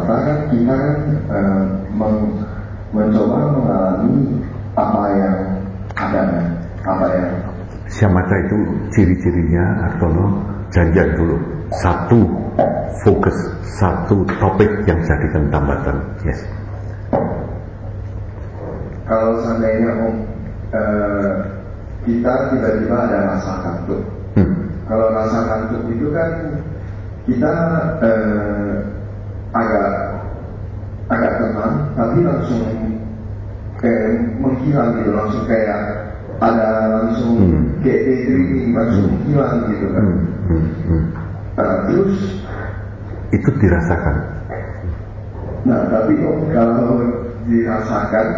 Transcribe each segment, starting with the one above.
semata kan kita kan mencoba mengalami apa yang ada, apa yang Syamata itu ciri-cirinya Artono janjian dulu satu fokus, satu topik yang jadikan tambatan. Yes. Kalau seandainya kita tiba-tiba ada rasa kantuk. Kalau rasa kantuk itu kan kita agak tenang, tapi langsung kayak menghilang gitu, langsung kayak ada langsung kayak daydreaming, langsung menghilang gitu kan. Terus itu dirasakan. Nah, tapi kalau dirasakan,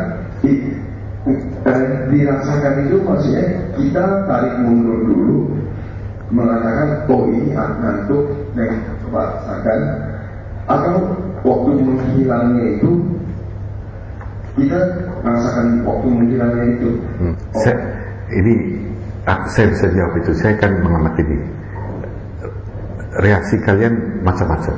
dirasakan itu maksudnya kita tarik mundur dulu, mengatakan oh ini ngantuk dan coba rasakan, atau waktu menghilangnya itu kita merasakan waktu menghilangnya itu. Saya bisa jawab itu. Saya akan mengamati ini. Reaksi kalian macam-macam.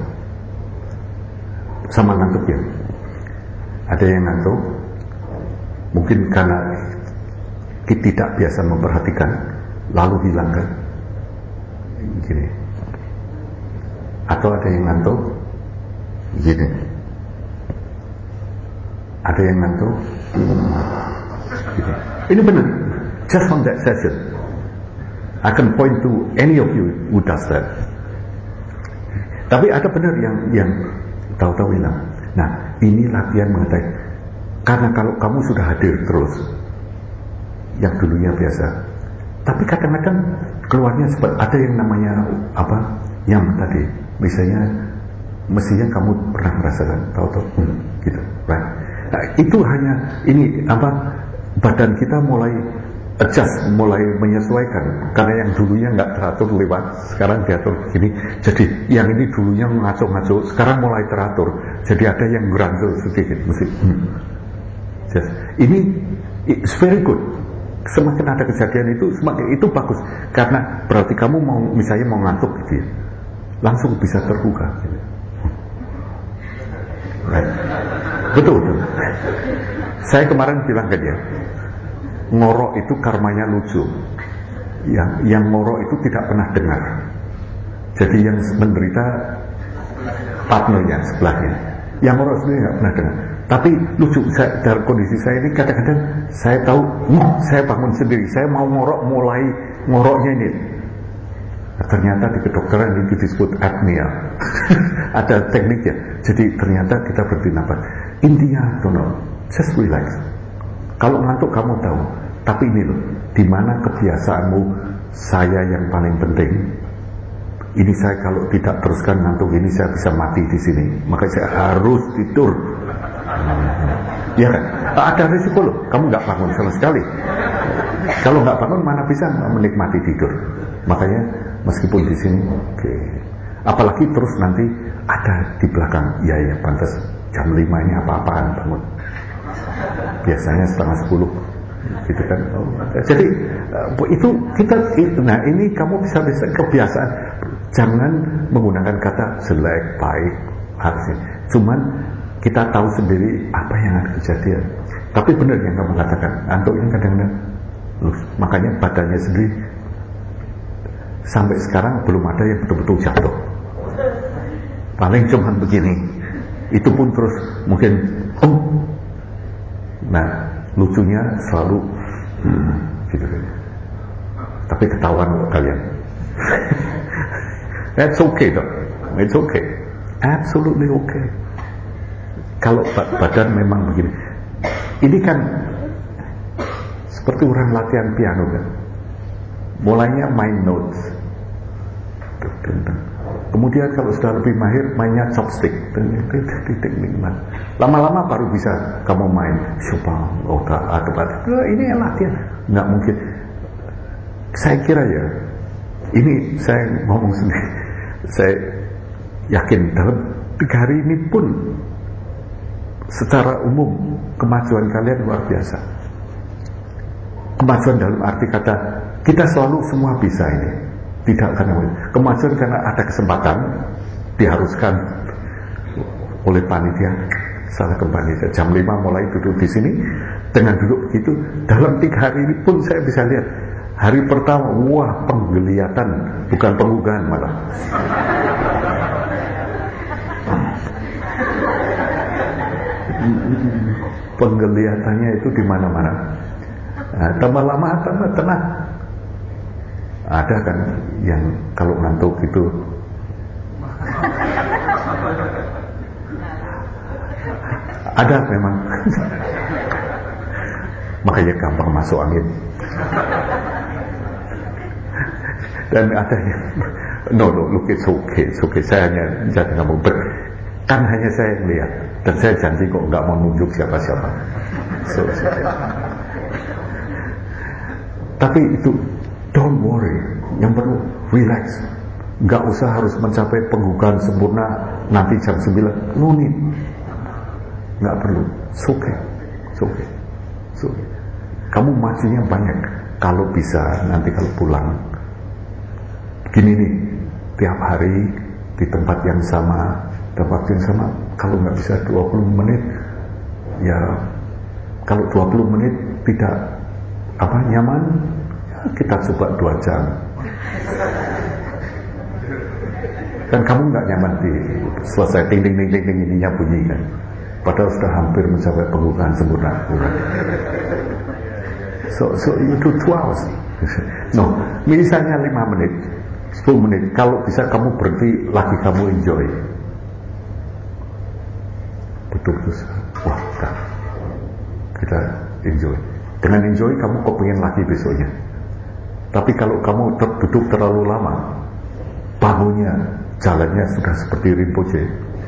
Sama ngantuk ya. Ada yang ngantuk, mungkin karena tidak biasa memperhatikan, lalu hilangkan. Gini. Atau ada yang ngantuk, gini. Ada yang ngantuk, gini. Ini benar. Just on that session, I can point to any of you who does that. Tapi ada benar yang tahu-tahu hilang. Nah, ini latihan mengetahui. Karena kalau kamu sudah hadir terus, yang dulunya biasa, tapi kadang-kadang keluarnya seperti ada yang namanya apa? Yang tadi, misalnya, mestinya kamu pernah merasakan, tahu-tahu, gitu, right? Nah, itu hanya ini apa? Badan kita mulai adjust, mulai menyesuaikan, karena yang dulunya nggak teratur lewat, sekarang diatur begini. Jadi yang ini dulunya ngaco-ngaco, sekarang mulai teratur. Jadi ada yang geranjel sedikit, mesti. Yes. Ini it's very good. Semakin ada kejadian itu, semakin itu bagus, karena berarti kamu mau misalnya mau ngantuk gitu ya, langsung bisa terbuka. Gitu. Right. Betul. Saya kemarin bilang ke dia, ngorok itu karmanya lucu. Yang ngorok itu tidak pernah dengar. Jadi yang menderita partnernya sebelahnya. Yang ngorok sendiri tidak pernah dengar. Tapi lucu, dalam kondisi saya ini kadang-kadang saya tahu, saya bangun sendiri, saya mau ngorok, mulai ngoroknya ini. Nah, ternyata di kedokteran itu disebut apnea. Ada tekniknya. Jadi ternyata kita berhenti nafas. Intinya, just relax. Kalau ngantuk kamu tahu, tapi ini loh, di mana kebiasaanmu, saya yang paling penting. Ini saya kalau tidak teruskan ngantuk ini saya bisa mati di sini. Maka saya harus tidur. Ya kan? Ada risiko loh, kamu nggak bangun sama sekali. Kalau nggak bangun mana bisa menikmati tidur. Makanya meskipun di sini, apalagi terus nanti ada di belakang, ya pantas jam 5 ini apa-apaan bangun. Biasanya 9:30 gitu kan. Jadi itu kita, nah ini kamu bisa kebiasaan. Jangan menggunakan kata jelek, baik, harusnya. Cuman kita tahu sendiri apa yang ada kejadian. Tapi benar yang kamu katakan, ngantuknya kadang-kadang, makanya badannya sendiri sampai sekarang belum ada yang betul-betul jatuh. Paling cuman begini. Itu pun terus mungkin nah, lucunya selalu gitu. Tapi ketahuan kalian. That's okay dok. It's okay. Absolutely okay. Kalau badan memang begini. Ini kan seperti orang latihan piano kan. Mulainya main notes. Kemudian kalau sudah lebih mahir, mainnya chopstick. Lama-lama baru bisa kamu main Chopin, ini yang latihan. Nggak mungkin. Saya kira ya, ini saya ngomong sendiri. Saya yakin dalam 3 hari ini pun secara umum kemajuan kalian luar biasa. Kemajuan dalam arti kata kita selalu semua bisa ini. Tidak karena kemajuan karena ada kesempatan, diharuskan oleh panitia, salah ke panitia. Jam 5 mulai duduk di sini, dengan duduk begitu, dalam 3 hari ini pun saya bisa lihat. Hari pertama, wah penggeliatan, bukan penggugahan malah. Penggeliatannya itu di mana-mana. Nah, tambah lama tambah tenang. Ada kan yang kalau ngantuk itu ada memang. Makanya gampang masuk angin. Dan ada yang no, look, it's okay. Saya hanya jangan ngomong kan hanya saya yang lihat, dan saya janji kok nggak mau nunjuk siapa-siapa. Tapi itu don't worry, yang perlu relax. Nggak usah harus mencapai penggugahan sempurna nanti jam 9. No need. Nggak perlu. It's okay. Kamu majunya banyak. Kalau bisa nanti kalau pulang gini nih, tiap hari di tempat yang sama, kalau nggak bisa 20 menit, ya kalau 20 menit tidak nyaman, ya kita coba 2 jam. Kan kamu nggak nyaman di selesai ting ininya bunyi kan, padahal sudah hampir mencapai penggugahan sempurna. So you do 2 hours. No, misalnya 5 menit, 10 menit. Kalau bisa kamu berhenti lagi, kamu enjoy. Betul-betul. Wah, kita enjoy. Dengan enjoy kamu kepingin lagi besoknya. Tapi kalau kamu duduk terlalu lama, bangunnya, jalannya sudah seperti Rinpoche.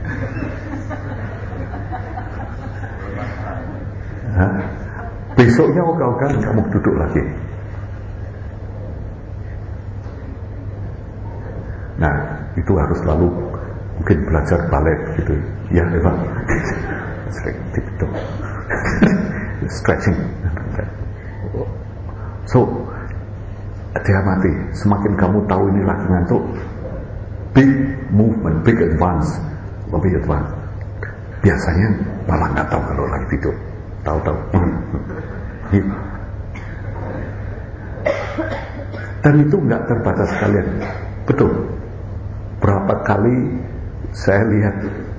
Besoknya ogah-ogahan kamu duduk lagi. Nah, itu harus selalu mungkin belajar balet gitu. Ya, memang stretching. So, hati-hati, semakin kamu tahu ini lagi ngantuk, big movement, big advance, lebih advance. Biasanya malah nggak tahu kalau lagi tidur, tahu-tahu. Dan itu nggak terbatas kalian, betul. Berapa kali saya lihat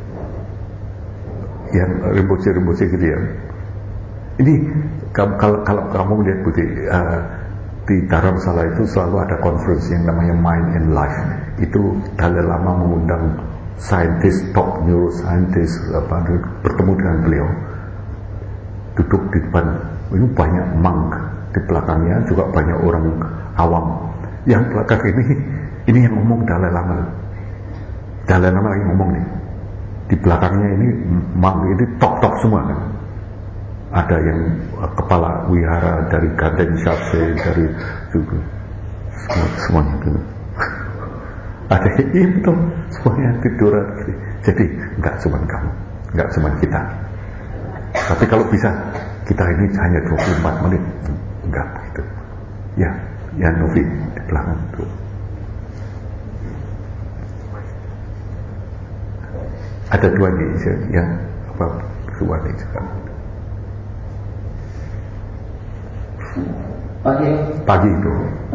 yang Rinpoche gitu ya. Ini kalau kamu lihat Budi, di Dharamsala itu selalu ada conference yang namanya Mind and Life. Itu Dalai Lama mengundang scientist, top neuroscientist, bertemu dengan beliau. Duduk di depan, ini banyak monk, di belakangnya juga banyak orang awam. Yang belakang ini yang ngomong Dalai Lama. Dalai Lama lagi ngomong nih. Di belakangnya ini monk, ini top semua kan. Ada yang kepala wihara dari Ganden Shapse, dari juga semuanya gitu. Ada yang itu semuanya tiduran gitu. Jadi nggak cuma kamu, nggak cuma kita. Tapi kalau bisa kita ini hanya 24 menit, enggak begitu. Ya Novi di belakang itu. Ada 2 nih yang dua nih sekarang. Pagi itu.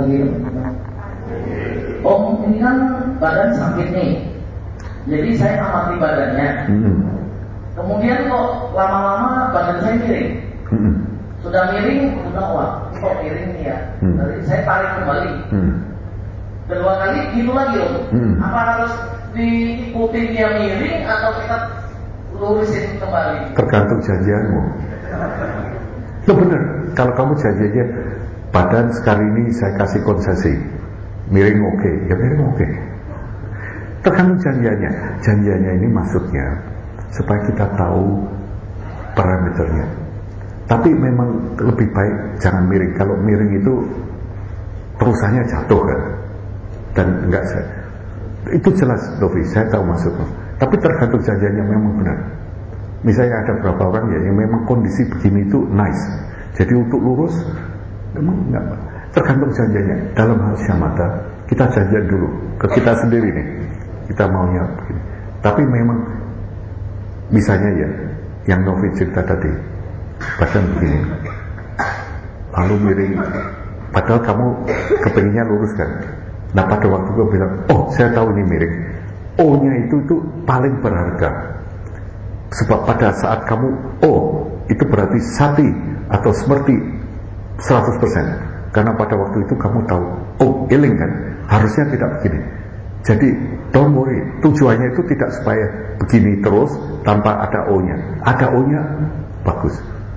Om, ini kan badan sakit nih. Jadi saya amati badannya. Kemudian kok lama-lama badan saya miring. Sudah miring, wah, kok miring nih ya. Jadi saya tarik kembali. Kedua kali gitu lagi Om. Apa harus diikuti dia miring atau kita lurusin kembali? Tergantung janjianmu. Itu benar. Kalau kamu janjinya badan sekali ini saya kasih konsesi, miring oke, ya miring oke. Tergantung janjiannya. Janjiannya ini maksudnya supaya kita tahu parameternya. Tapi memang lebih baik jangan miring. Kalau miring itu terusannya jatuh kan. Dan enggak itu jelas Dovi, saya tahu maksudnya. Tapi tergantung janjiannya memang benar. Misalnya ada beberapa orang ya yang memang kondisi begini itu nice. Jadi untuk lurus memang enggak. Tergantung janjiannya. Dalam hal syamata kita janjian dulu ke kita sendiri nih. Kita maunya begini. Tapi memang Misalnya ya, yang Novi cerita tadi, badan begini, lalu miring, padahal kamu kepinginnya lurus kan. Nah pada waktu gue bilang, oh saya tahu ini miring, O-nya itu paling berharga. Sebab pada saat kamu itu berarti sati atau seperti 100%. Karena pada waktu itu kamu tahu, iling kan, harusnya tidak begini. Jadi don't worry, tujuannya itu tidak supaya begini terus tanpa ada O-nya. Ada O-nya, bagus.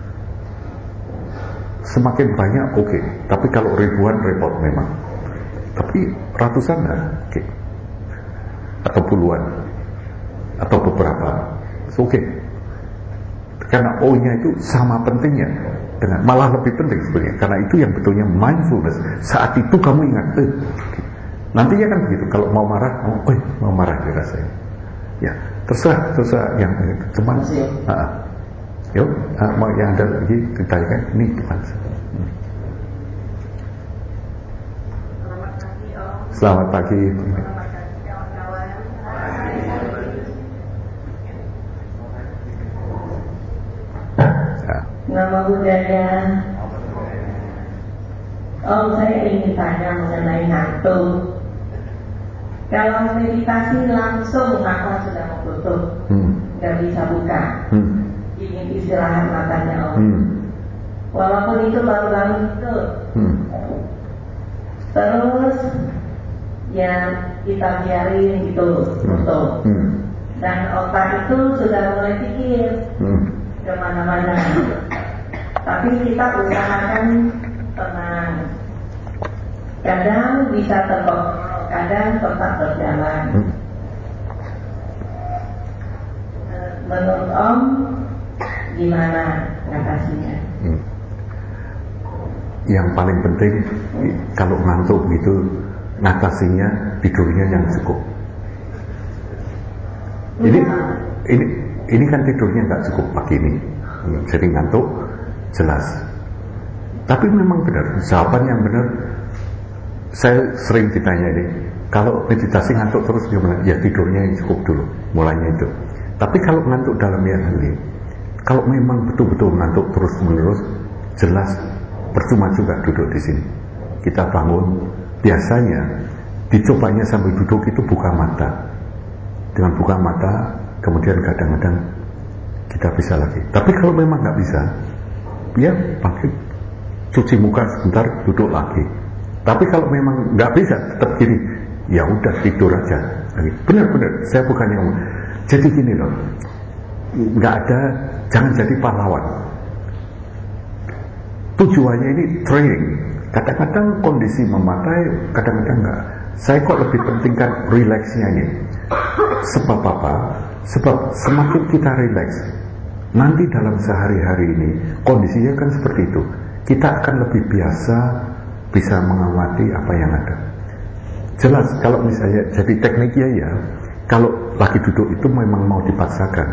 Semakin banyak oke. Tapi kalau ribuan repot memang. Tapi ratusan oke. Atau puluhan, atau beberapa, oke. Karena O-nya itu sama pentingnya, dengan malah lebih penting sebenarnya. Karena itu yang betulnya mindfulness. Saat itu kamu ingat, nantinya kan begitu. Kalau mau marah, mau marah dirasain. Ya, terserah yang cuman. Yuk, mau yang ada lagi ditanyakan ini depan. Selamat pagi. Nama budaya. Saya ingin tanya mengenai ngantuk. Kalau meditasi langsung mata sudah tertutup, nggak bisa buka. Ingin istirahat matanya walaupun itu baru-baru itu. Terus ya kita biarin gitu tutup. Dan otak itu sudah mulai pikir kemana-mana. Tapi kita usahakan tenang. Kadang bisa terkontrol, kadang tetap berjalan. Menurut Om, gimana ngatasinya? Yang paling penting kalau ngantuk gitu, ngatasinya tidurnya yang cukup. Ini kan tidurnya nggak cukup pagi ini, jadi ngantuk jelas. Tapi memang benar, jawaban yang benar. Saya sering ditanya ini, kalau meditasi ngantuk terus gimana? Ya tidurnya yang cukup dulu, mulainya itu. Tapi kalau ngantuk dalam yang ini, kalau memang betul-betul ngantuk terus menerus, jelas percuma juga duduk di sini. Kita bangun, biasanya dicobanya sambil duduk itu buka mata. Dengan buka mata, kemudian kadang-kadang kita bisa lagi. Tapi kalau memang nggak bisa, ya bangkit, cuci muka sebentar, duduk lagi. Tapi kalau memang nggak bisa, tetap gini, ya udah tidur aja. Benar-benar, saya bukan yang. Jadi gini loh, nggak ada, jangan jadi pahlawan. Tujuannya ini training. Kadang-kadang kondisi memakai, kadang-kadang enggak. Saya kok lebih pentingkan relaxnya ini. Sebab apa? Sebab semakin kita relax, nanti dalam sehari-hari ini kondisinya kan seperti itu. Kita akan lebih biasa bisa mengamati apa yang ada. Jelas kalau misalnya jadi tekniknya ya, kalau lagi duduk itu memang mau dipaksakan,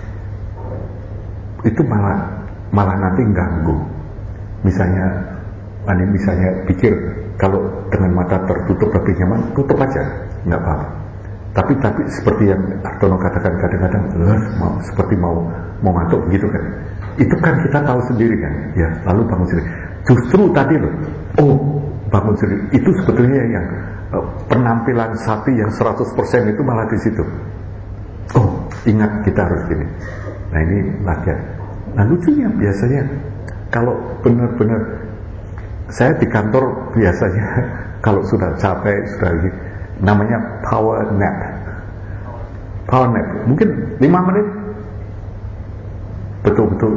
itu malah nanti ganggu. Misalnya pikir kalau dengan mata tertutup lebih nyaman, tutup aja, nggak apa-apa. Tapi seperti yang Artono katakan kadang-kadang, seperti mau ngantuk gitu kan. Itu kan kita tahu sendiri kan, ya. Lalu bangun sendiri. Justru tadi loh, bangun sendiri. Itu sebetulnya yang penampilan sapi yang 100% itu malah di situ. Ingat kita harus gini. Nah ini latihan. Nah lucunya biasanya kalau benar-benar saya di kantor biasanya kalau sudah capek, sudah ini namanya power nap. Mungkin 5 menit betul-betul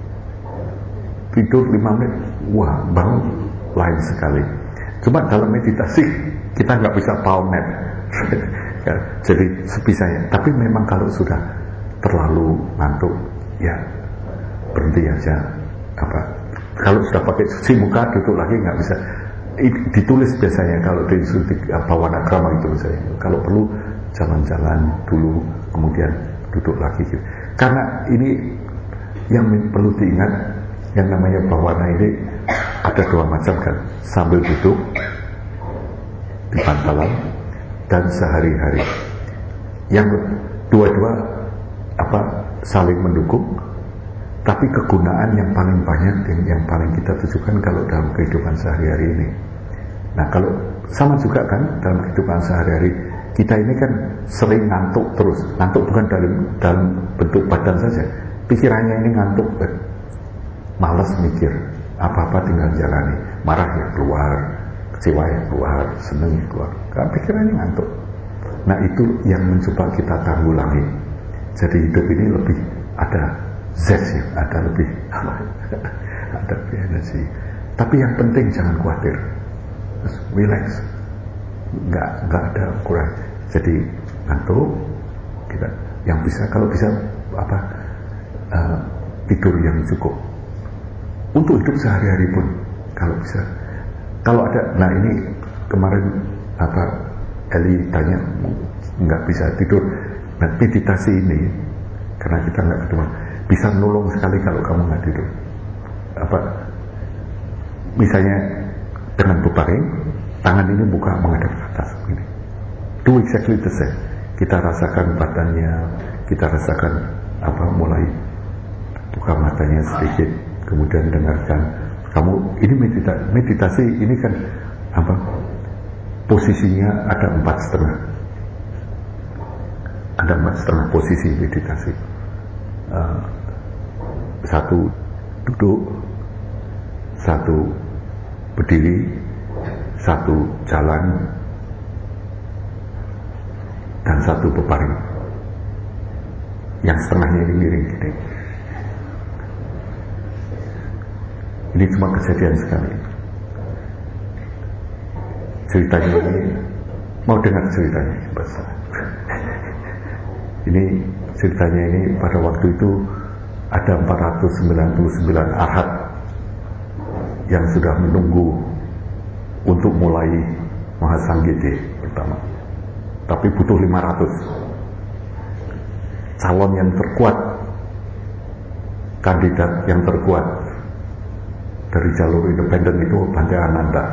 tidur 5 menit, wah bangun lain sekali. Cuma dalam meditasi kita nggak bisa power nap. Ya, jadi sebisanya. Tapi memang kalau sudah terlalu ngantuk, ya berhenti aja. Kalau sudah pakai cuci muka, duduk lagi nggak bisa. Ditulis biasanya kalau di Bawanakrama itu misalnya. Kalau perlu jalan-jalan dulu, kemudian duduk lagi. Gitu. Karena ini yang perlu diingat, yang namanya Bawana ini ada 2 macam kan, sambil duduk di bantalan dan sehari-hari. Yang dua-dua saling mendukung, tapi kegunaan yang paling banyak yang paling kita tujukan kalau dalam kehidupan sehari-hari ini. Nah, kalau sama juga kan dalam kehidupan sehari-hari kita ini kan sering ngantuk terus. Ngantuk bukan dalam bentuk badan saja, pikirannya ini ngantuk kan. Malas mikir, apa-apa tinggal jalani. Marah ya keluar, kecewa ya keluar, seneng ya keluar, kan pikirannya ngantuk. Nah, itu yang mencoba kita tanggulangi. Jadi hidup ini lebih ada zest ya, ada lebih ada lebih energi. Tapi yang penting jangan khawatir, relax, nggak ada ukuran. Jadi ngantuk kita yang bisa, kalau bisa tidur yang cukup untuk hidup sehari-hari pun kalau bisa. Kalau ada, nah ini kemarin Eli tanya nggak bisa tidur. Nah, meditasi ini karena kita nggak ketemu bisa nolong sekali kalau kamu nggak tidur. Misalnya dengan berbaring, tangan ini buka menghadap ke atas begini. Do exactly the same. Kita rasakan badannya, kita rasakan mulai buka matanya sedikit, kemudian dengarkan. Kamu ini meditasi ini kan posisinya ada 4,5. Ada 4,5 posisi meditasi. 1 duduk, 1 berdiri, 1 jalan, dan 1 berbaring. Yang setengahnya ini miring gini. Ini cuma kejadian sekali. Ceritanya ini, mau dengar ceritanya? Ini ceritanya ini pada waktu itu ada 499 arhat yang sudah menunggu untuk mulai Mahasanggiti pertama. Tapi butuh 500. Calon yang terkuat, kandidat yang terkuat dari jalur independen itu Bhante Ananda.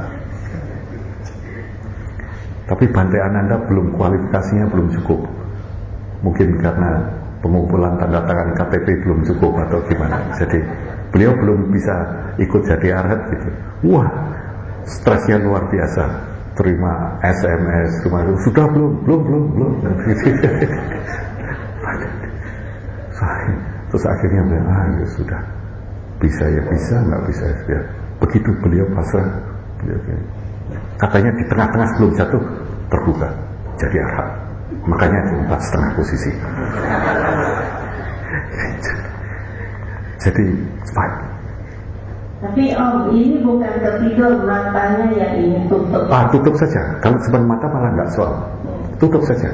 Tapi Bhante Ananda belum, kualifikasinya belum cukup. Mungkin karena pengumpulan tanda tangan KTP belum cukup atau gimana. Jadi beliau belum bisa ikut jadi arhat gitu. Wah, stresnya luar biasa. Terima SMS, sudah belum. Terus akhirnya bilang, ya sudah, bisa ya bisa, nggak bisa ya. Begitu beliau pasrah, katanya di tengah-tengah sebelum jatuh terbuka jadi arhat. Makanya 4,5 posisi. Jadi cepat. Tapi Om, ini bukan ketidur, matanya yang ini tutup. Tutup saja. Kalau sebentar mata malah nggak soal. Tutup saja.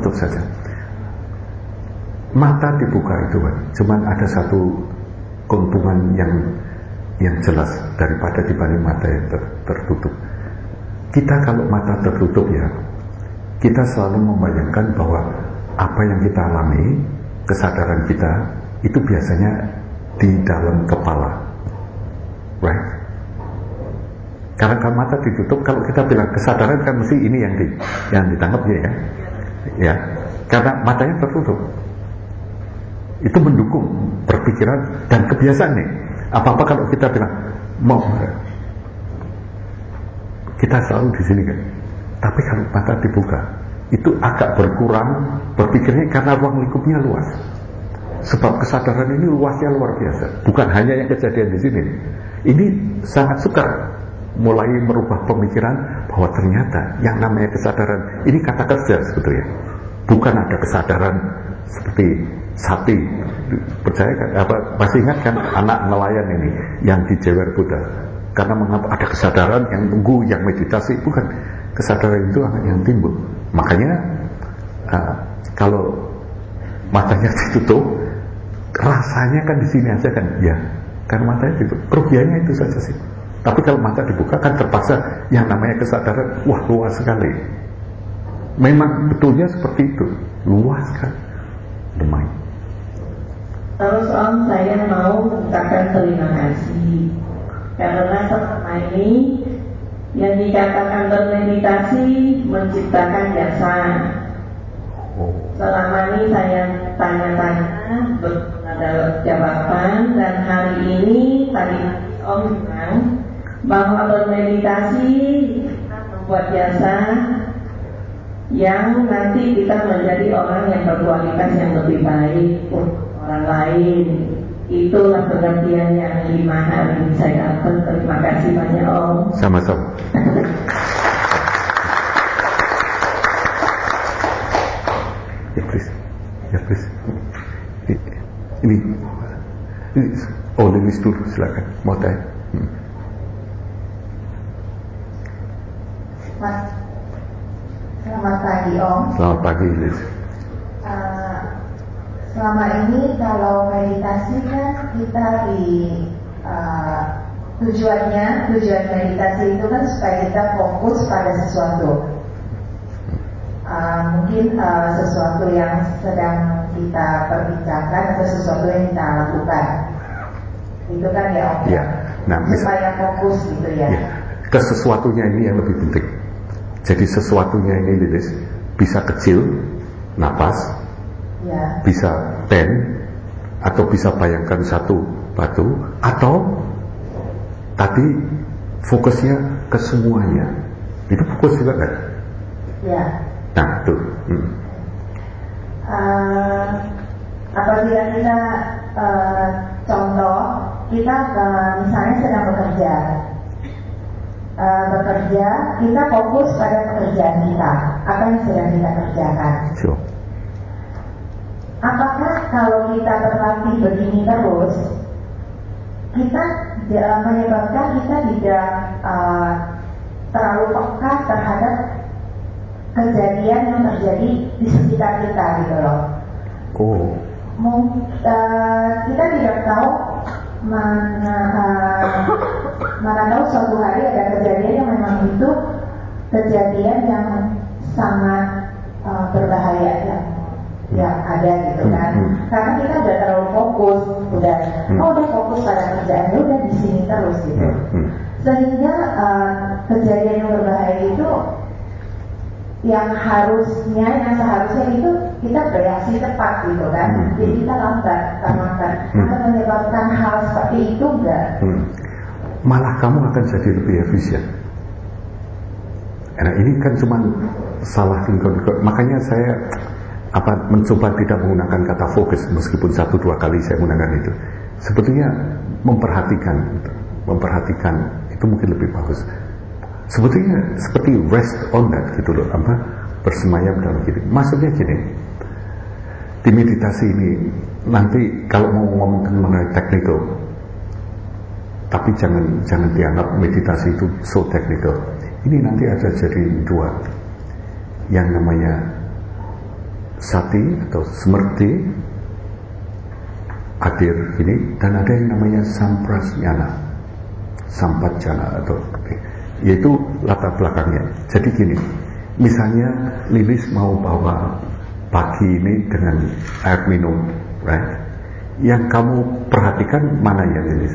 Mata dibuka itu kan, cuman ada satu keuntungan yang jelas daripada dibanding mata yang tertutup. Kita kalau mata tertutup ya, kita selalu membayangkan bahwa apa yang kita alami, kesadaran kita itu biasanya di dalam kepala, right? Karena kalau mata ditutup, kalau kita bilang kesadaran kan mesti ini yang ditangkap ya. Karena matanya tertutup, itu mendukung berpikiran dan kebiasaan nih. Apa-apa kalau kita bilang mau, kita selalu di sini kan. Tapi kalau mata dibuka, itu agak berkurang berpikirnya karena ruang lingkupnya luas. Sebab kesadaran ini luasnya luar biasa. Bukan hanya yang kejadian di sini. Ini sangat sukar mulai merubah pemikiran bahwa ternyata yang namanya kesadaran ini kata kerja sebetulnya. Bukan ada kesadaran seperti sati. Percaya kan? Masih ingat kan anak nelayan ini yang dijewer Buddha? Karena mengapa ada kesadaran yang tunggu, yang meditasi, bukan. Kesadaran itu yang timbul. Makanya kalau matanya ditutup, rasanya kan di sini aja kan, ya. Karena matanya ditutup, kerugiannya itu saja sih. Tapi kalau mata dibuka kan terpaksa yang namanya kesadaran, wah luas sekali. Memang betulnya seperti itu, luas kan, demai. Terus Om, saya mau mengucapkan terima kasih karena selama ini yang dikatakan bermeditasi menciptakan jasa. Selama ini saya tanya-tanya Om bilang bahwa bermeditasi kita membuat jasa yang nanti kita menjadi orang yang berkualitas yang lebih baik untuk orang lain. Itulah pengertian yang 5 hari ini saya dapat. Terima kasih banyak Om. Sama-sama. Ya please. Ini Lilis dulu silakan. Mau tanya. Mas, selamat pagi Om. Selamat pagi Lilis. Selama ini kalau meditasi kan kita tujuan meditasi itu kan supaya kita fokus pada sesuatu. Mungkin sesuatu yang sedang kita perbincangkan atau sesuatu yang kita lakukan. Itu kan ya Om. Ya. Nah, supaya fokus gitu ya. Ke sesuatunya ini yang lebih penting. Jadi sesuatunya ini Lilis bisa kecil, napas, ya. bisa pen, atau bisa bayangkan satu batu, atau tadi fokusnya ke semuanya. Itu fokus juga kan? Ya. Nah, tuh. Apabila kita contoh, kita misalnya sedang bekerja, kita fokus pada pekerjaan kita, apa yang sedang kita kerjakan. Sure. Apakah kalau kita berlatih begini terus, kita menyebabkan kita tidak terlalu peka terhadap kejadian yang terjadi di sekitar kita gitu loh. Oh. Kita tidak tahu mana tahu suatu hari ada kejadian yang memang itu kejadian yang sangat berbahaya yang ada gitu kan. Karena kita udah terlalu fokus, udah fokus pada kerjaan, udah di sini terus gitu. Sehingga kejadian yang berbahaya itu yang seharusnya itu kita bereaksi cepat gitu kan. Jadi kita lambat akan menyebabkan hal seperti itu enggak? Malah kamu akan jadi lebih efisien. Nah, ini kan cuma salah lingkungan. Makanya saya mencoba tidak menggunakan kata fokus, meskipun 1-2 kali saya menggunakan itu. Sebetulnya memperhatikan itu mungkin lebih bagus. Sebetulnya seperti rest on that gitu loh, bersemayam dalam diri. Maksudnya gini, di meditasi ini nanti kalau mau ngomong mengenai teknikal, tapi jangan dianggap meditasi itu so teknikal. Ini nanti ada jadi 2, yang namanya sati atau semerti, hadir ini, dan ada yang namanya sampajana atau yaitu latar belakangnya. Jadi gini, misalnya Lilis mau bawa pagi ini dengan air minum, right? Yang kamu perhatikan mana ya Lilis?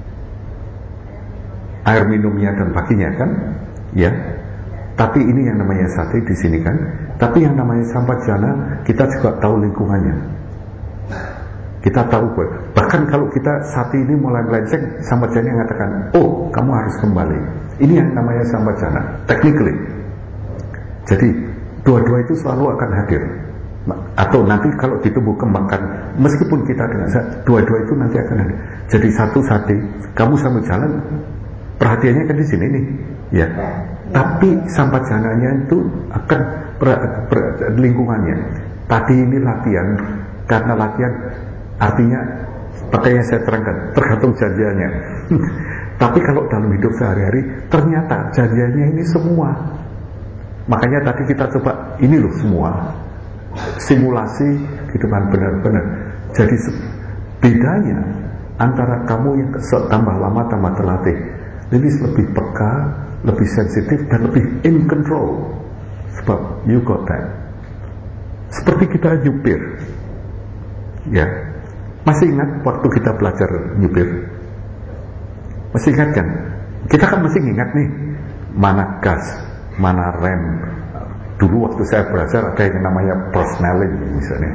Air minumnya dan paginya kan? Ya. Tapi ini yang namanya sati di sini kan? Tapi yang namanya sampajana kita juga tahu lingkungannya. Kita tahu bahkan kalau kita sati ini mulai melenceng, sampajana mengatakan, oh kamu harus kembali. Ini yang namanya sampajana, technically. Jadi dua-dua itu selalu akan hadir. Atau nanti kalau ditumbuh kembangkan, meskipun kita dengan dua-dua itu nanti akan hadir. Jadi satu sati, kamu sambil jalan, perhatiannya kan di sini nih, ya. Tapi sampajananya itu akan lingkungannya. Tadi ini latihan, karena latihan artinya, makanya saya terangkan, tergantung janjiannya. Tapi kalau dalam hidup sehari-hari, ternyata janjiannya ini semua. Makanya tadi kita coba, ini loh semua. Simulasi kehidupan benar-benar. Jadi bedanya antara kamu yang tambah lama tambah terlatih, Lilis lebih peka, lebih sensitif, dan lebih in control. Sebab you got that. Seperti kita nyupir, ya. Masih ingat waktu kita belajar nyupir? Masih ingat kan? Kita kan masih ingat nih, mana gas, mana rem. Dulu waktu saya belajar ada yang namanya persneling misalnya.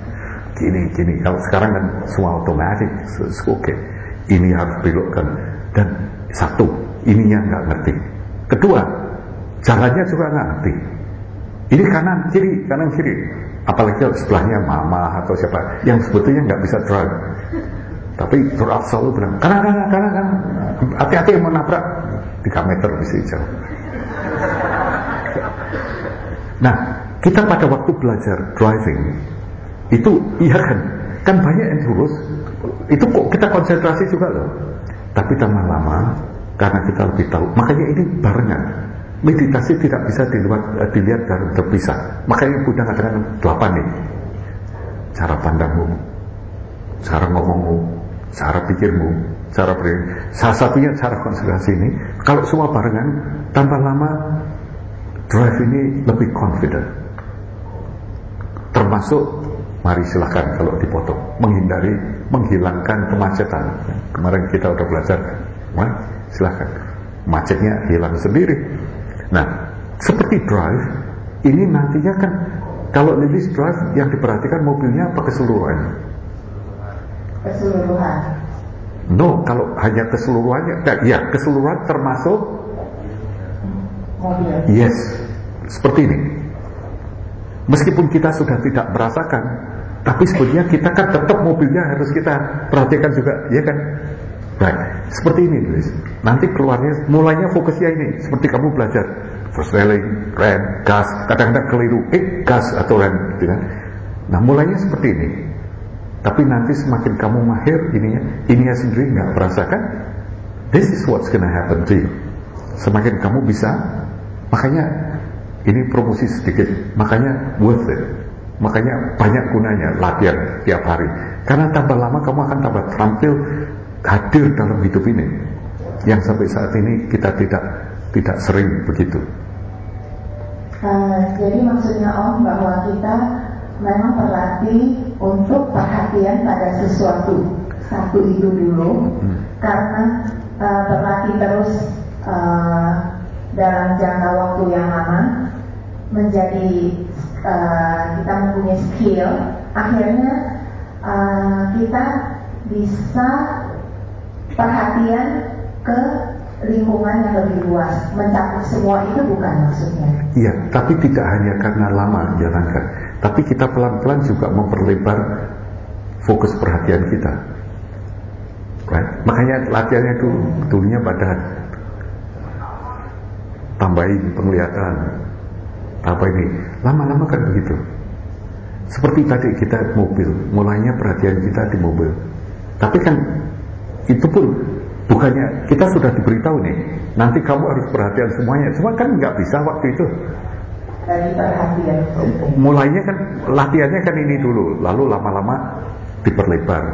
Gini. Kalau sekarang kan semua otomatis, oke. Ini harus belokkan. Dan satu, ininya nggak ngerti. Kedua, jalannya juga nggak ngerti. Ini kanan kiri. Apalagi kalau sebelahnya mama atau siapa yang sebetulnya nggak bisa drive. Tapi terus selalu bilang kanan. Hati-hati mau nabrak. 3 meter bisa jauh. Nah, kita pada waktu belajar driving itu iya kan banyak yang lurus. Itu kok kita konsentrasi juga loh. Tapi lama-lama karena kita lebih tahu, makanya ini barengan. Meditasi tidak bisa dilihat dan terpisah. Makanya Buddha katakan 8 nih. Cara pandangmu, cara ngomongmu, cara pikirmu, cara salah satunya cara konsentrasi ini. Kalau semua barengan, tambah lama drive ini lebih confident. Termasuk, mari silahkan kalau dipotong, menghilangkan kemacetan. Kemarin kita udah belajar, silahkan, macetnya hilang sendiri. Nah, seperti drive, ini nantinya kan, kalau Lilis drive yang diperhatikan mobilnya apa keseluruhannya? Keseluruhan. No, kalau hanya keseluruhannya, ya keseluruhan termasuk mobil. Yes, seperti ini. Meskipun kita sudah tidak merasakan, tapi sebetulnya kita kan tetap mobilnya harus kita perhatikan juga, ya kan? Right, seperti ini guys. Nanti keluarnya, mulainya fokusnya ini, seperti kamu belajar first railing, rem, gas, kadang-kadang keliru, gas atau rem, gitu kan? Nah, mulainya seperti ini. Tapi nanti semakin kamu mahir ininya sendiri nggak merasakan, this is what's gonna happen to you. Semakin kamu bisa, makanya ini promosi sedikit, makanya worth it, makanya banyak gunanya latihan tiap hari. Karena tambah lama kamu akan tambah terampil hadir dalam hidup ini, yang sampai saat ini kita tidak sering begitu. Jadi maksudnya Om bahwa kita memang berlatih untuk perhatian pada sesuatu satu itu dulu, karena berlatih terus dalam jangka waktu yang lama menjadi kita mempunyai skill, akhirnya kita bisa perhatian ke lingkungan yang lebih luas, mencakup semua itu bukan maksudnya. Iya, tapi tidak hanya karena lama jalankan, tapi kita pelan-pelan juga memperlebar fokus perhatian kita. Right? Makanya latihannya dulunya badan, tambahin penglihatan, apa ini, lama-lama kan begitu. Seperti tadi kita mobil, mulainya perhatian kita di mobil, tapi kan itu pun bukannya kita sudah diberitahu nih, nanti kamu harus perhatian semuanya, cuma kan nggak bisa waktu itu. Dari perhatian. Mulainya kan latihannya kan ini dulu, lalu lama-lama diperlebar.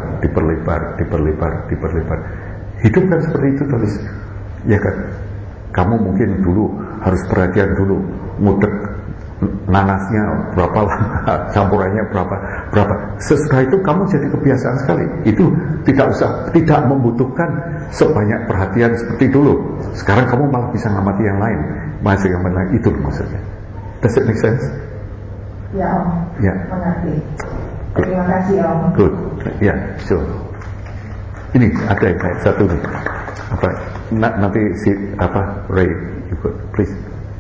Hidup kan seperti itu tulis, ya kan? Kamu mungkin dulu harus perhatian dulu, ngudek nanasnya berapa lama, campurannya berapa. Sesudah itu kamu jadi kebiasaan sekali. Itu tidak membutuhkan sebanyak perhatian seperti dulu. Sekarang kamu malah bisa ngamati yang lain, masih ngamati lain, itu maksudnya. Does it make sense? Ya Om. Ya. Mengerti. Terima kasih Om. Good. Ya, sure. Ini ada yang kayak satu nih. Apa? Nanti si Ray ikut, please.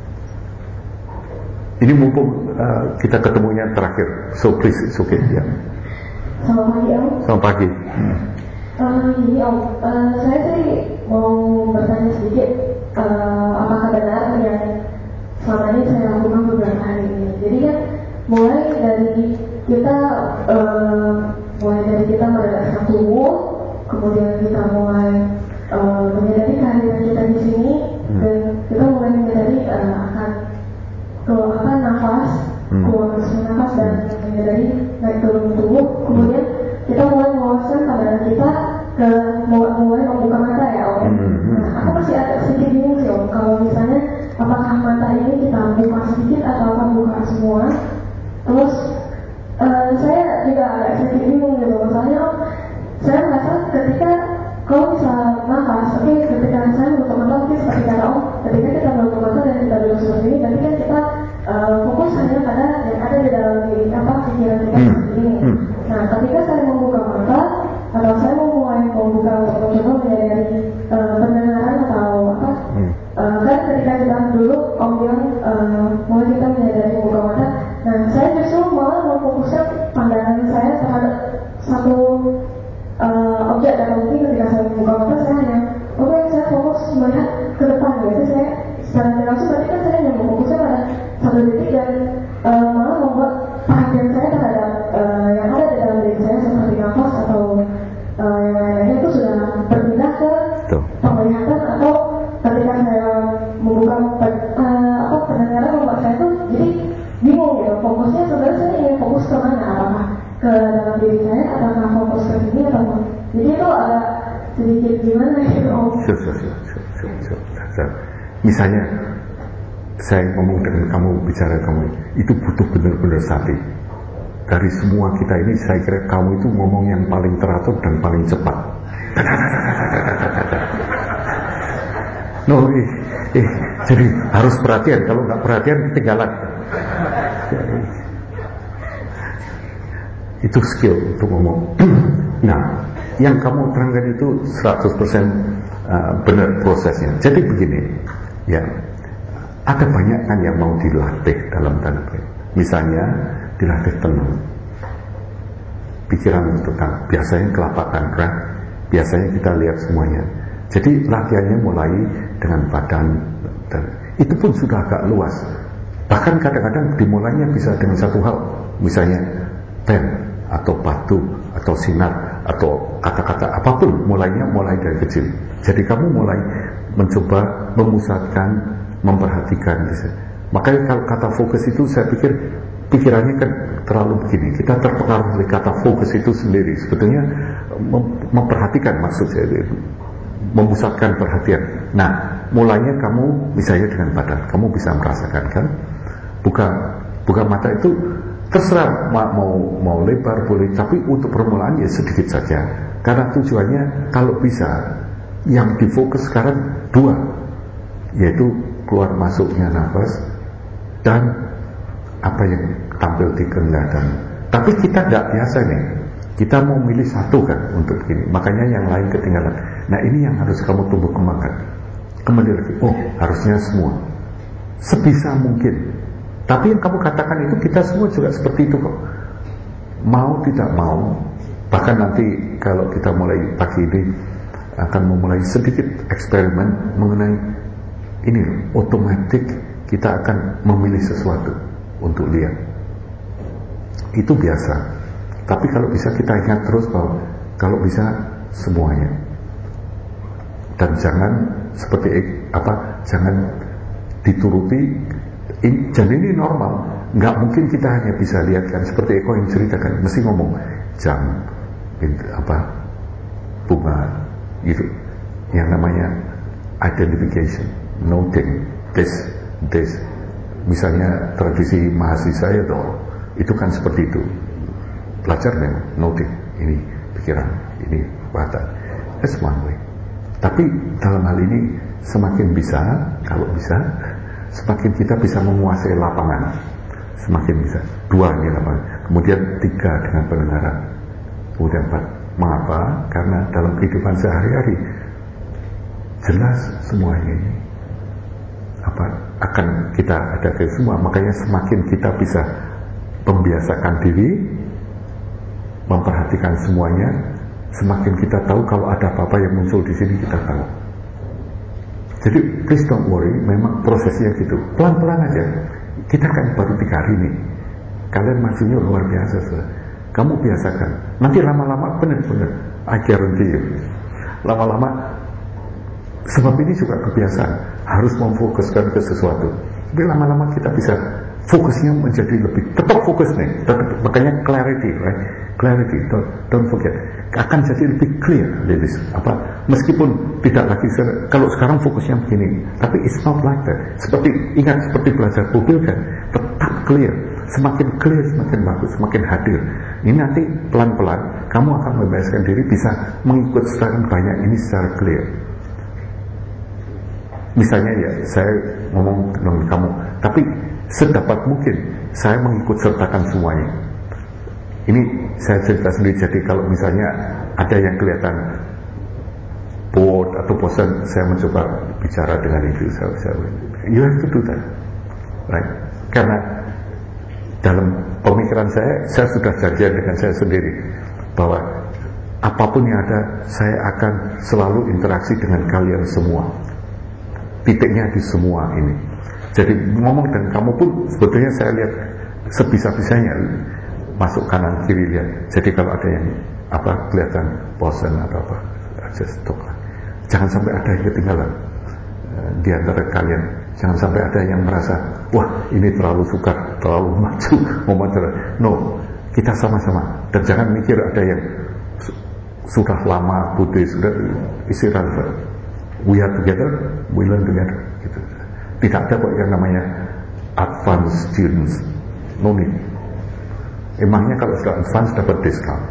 Ini mumpung kita ketemunya terakhir, so please, it's okay. Ya. Selamat pagi Om. Selamat pagi. Ini Om, saya sih mau bertanya sedikit, apakah benar yang selama ini saya lakukan beberapa hari ini. Jadi kan mulai dari kita merelakskan tubuh, kemudian kita mulai menyadari kehadiran kita di sini, dan kita mulai menyadari akan nafas, keluar masuk nafas, dan menyadari naik turun tubuh. Kemudian kita mulai meluaskan pandangan kita ke mulai membuka mata ya Om. Nah, aku masih agak sedikit bingung sih Om, kalau misalnya apakah mata ini kita buka sedikit atau apa buka semua. Terus saya juga agak sedikit bingung gitu, misalnya Om, saya merasa ketika kalau bisa nafas, ketika saya menutup mata, seperti kata Om, ketika kita menutup mata dan kita duduk seperti ini, berarti kan kita fokus hanya pada yang ada di dalam pikiran kita seperti ini. Nah, ketika saya membuka mata atau saya mulai membuka untuk mencoba menyadari fokusnya sebenarnya saya ingin fokus ke mana, apakah ke dalam diri saya, apakah fokus ke sini atau jadi itu agak sedikit gimana gitu Om. Misalnya saya ngomong dengan kamu, bicara kamu, itu butuh benar-benar sati. Dari semua kita ini, saya kira kamu itu ngomong yang paling teratur dan paling cepat. No, jadi harus perhatian. Kalau nggak perhatian, ketinggalan. Itu skill untuk ngomong. Nah, yang kamu terangkan itu 100% benar prosesnya. Jadi begini, ya, ada banyak kan yang mau dilatih dalam tanda petik. Misalnya dilatih tenang, pikiran tenang. Biasanya kelapatan gerak, biasanya kita lihat semuanya. Jadi latihannya mulai dengan badan, dan itu pun sudah agak luas. Bahkan kadang-kadang dimulainya bisa dengan satu hal, misalnya pen atau batu atau sinar atau kata-kata apapun, mulai dari kecil. Jadi kamu mulai mencoba memusatkan, memperhatikan. Makanya kalau kata fokus itu saya pikir pikirannya kan terlalu begini. Kita terpengaruh oleh kata fokus itu sendiri. Sebetulnya memperhatikan maksud saya itu, memusatkan perhatian. Nah, mulainya kamu misalnya dengan badan, kamu bisa merasakan kan? Buka mata itu terserah mau lebar boleh, tapi untuk permulaan ya sedikit saja. Karena tujuannya kalau bisa yang difokus sekarang dua, yaitu keluar masuknya nafas dan apa yang tampil di kelihatan. Tapi kita nggak biasa nih, kita mau milih satu kan untuk ini, makanya yang lain ketinggalan. Nah ini yang harus kamu tumbuh kembangkan. Kembali lagi, harusnya semua sebisa mungkin. Tapi yang kamu katakan itu kita semua juga seperti itu kok. Mau tidak mau, bahkan nanti kalau kita mulai pagi ini akan memulai sedikit eksperimen mengenai ini, otomatis kita akan memilih sesuatu untuk lihat. Itu biasa. Tapi kalau bisa kita ingat terus bahwa kalau bisa semuanya. Dan jangan seperti jangan dituruti. Dan ini normal. Nggak mungkin kita hanya bisa lihat kan seperti Eko yang ceritakan, mesti ngomong jam, bunga, gitu. Yang namanya identification, noting, this. Misalnya tradisi mahasiswa saya itu kan seperti itu. Belajar memang noting, ini pikiran, ini perbuatan. That's one way. Tapi dalam hal ini semakin bisa, kalau bisa, semakin kita bisa menguasai lapangan, semakin bisa. 2 ini lapangan, kemudian 3 dengan pendengaran, kemudian 4. Mengapa? Karena dalam kehidupan sehari-hari jelas semuanya ini akan kita hadapi semua. Makanya semakin kita bisa membiasakan diri memperhatikan semuanya, semakin kita tahu kalau ada apa-apa yang muncul di sini kita tahu. Jadi please don't worry, memang prosesnya gitu, pelan-pelan aja. Kita kan baru 3 hari nih, kalian majunya luar biasa sudah. Kamu biasakan, nanti lama-lama benar-benar I guarantee you, lama-lama, sebab ini juga kebiasaan, harus memfokuskan ke sesuatu. Tapi lama-lama kita bisa fokusnya menjadi lebih, tetap fokus nih, makanya clarity, right? Clarity, don't forget, akan jadi lebih clear, ladies. Meskipun tidak lagi kalau sekarang fokusnya begini, tapi it's not like that. Ingat seperti belajar mobil kan, tetap clear, semakin clear semakin bagus, semakin hadir. Ini nanti pelan-pelan kamu akan membebaskan diri, bisa mengikut sekarang banyak ini secara clear. Misalnya ya, saya ngomong dengan kamu, tapi sedapat mungkin saya mengikut sertakan semuanya. Ini saya cerita sendiri, jadi kalau misalnya ada yang kelihatan bored atau bosan, saya mencoba bicara dengan itu. You have to do that, right? Karena dalam pemikiran saya sudah janjian dengan saya sendiri bahwa apapun yang ada, saya akan selalu interaksi dengan kalian semua. Titiknya di semua ini. Jadi ngomong dan kamu pun sebetulnya saya lihat sebisa-bisanya masuk kanan kiri lihat. Jadi kalau ada yang kelihatan bosan atau just stop lah. Jangan sampai ada yang ketinggalan di antara kalian. Jangan sampai ada yang merasa wah ini terlalu sukar, terlalu maju, mau maju. No, kita sama-sama. Dan jangan mikir ada yang sudah lama Buddhis, sudah istirahat. We are together, we learn together. Gitu. Tidak ada kok yang namanya advanced students. No need. Emangnya kalau sudah advance dapat diskon?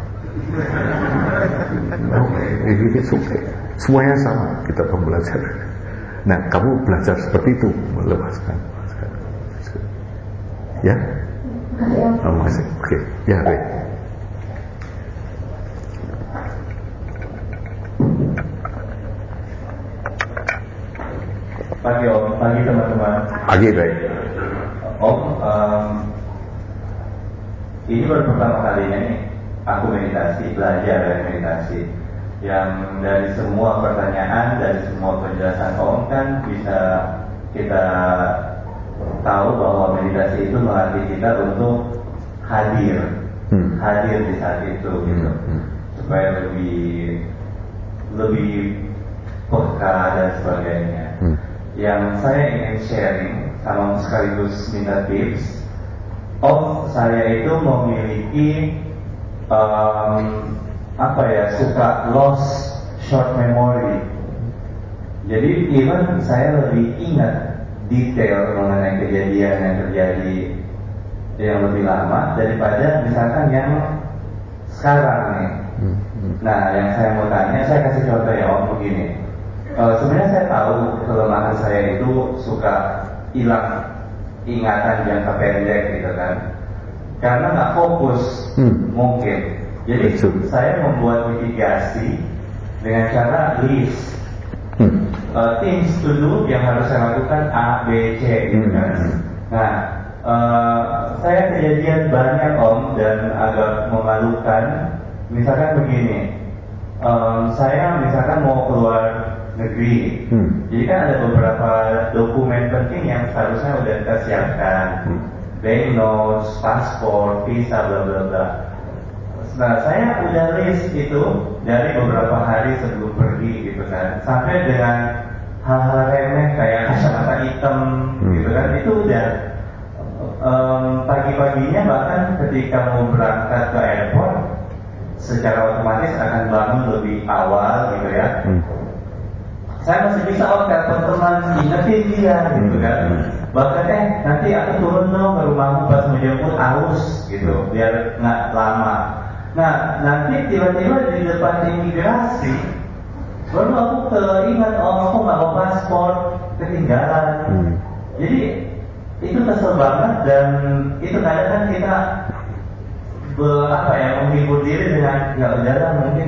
No, it's okay. Semuanya sama, kita belajar. Nah, kamu belajar seperti itu, melepaskan. Ya? Terima kasih. Oke, ya, baik. Pagi Om, pagi teman-teman. Pagi, baik. Om, ini baru pertama kalinya nih aku meditasi, belajar dari meditasi. Yang dari semua pertanyaan, dari semua penjelasan Om kan bisa kita tahu bahwa meditasi itu melatih kita untuk hadir di saat itu gitu, supaya lebih peka dan sebagainya. Yang saya ingin sharing sama sekaligus minta tips, saya itu memiliki suka lost short memory. Jadi even saya lebih ingat detail mengenai kejadian yang terjadi yang lebih lama daripada misalkan yang sekarang nih. Nah, yang saya mau tanya, saya kasih contoh ya Om, begini. Sebenarnya saya tahu kelemahan saya itu suka hilang ingatan jangka pendek gitu kan, karena nggak fokus mungkin. Jadi saya membuat mitigasi dengan cara list things to do yang harus saya lakukan A, B, C gitu kan. Nah, saya kejadian banyak Om dan agak memalukan. Misalkan begini, saya misalkan mau keluar negeri, jadi kan ada beberapa dokumen penting yang seharusnya udah kita siapkan, bank notes, paspor, visa, bla bla bla. Nah, saya udah list itu dari beberapa hari sebelum pergi gitu kan, sampai dengan hal-hal remeh kayak kacamata hitam gitu kan, itu udah pagi-paginya bahkan ketika mau berangkat ke airport secara otomatis akan bangun lebih awal gitu ya. Saya masih bisa telepon teman, ingetin dia gitu kan. Bahkan nanti aku turun dong ke rumahmu pas mau jemput, aus gitu biar nggak lama. Nah, nanti tiba-tiba di depan imigrasi baru aku keingat, aku nggak bawa paspor, ketinggalan. Jadi itu kesel banget, dan itu kadang kan kita menghibur diri dengan nggak udahlah, mungkin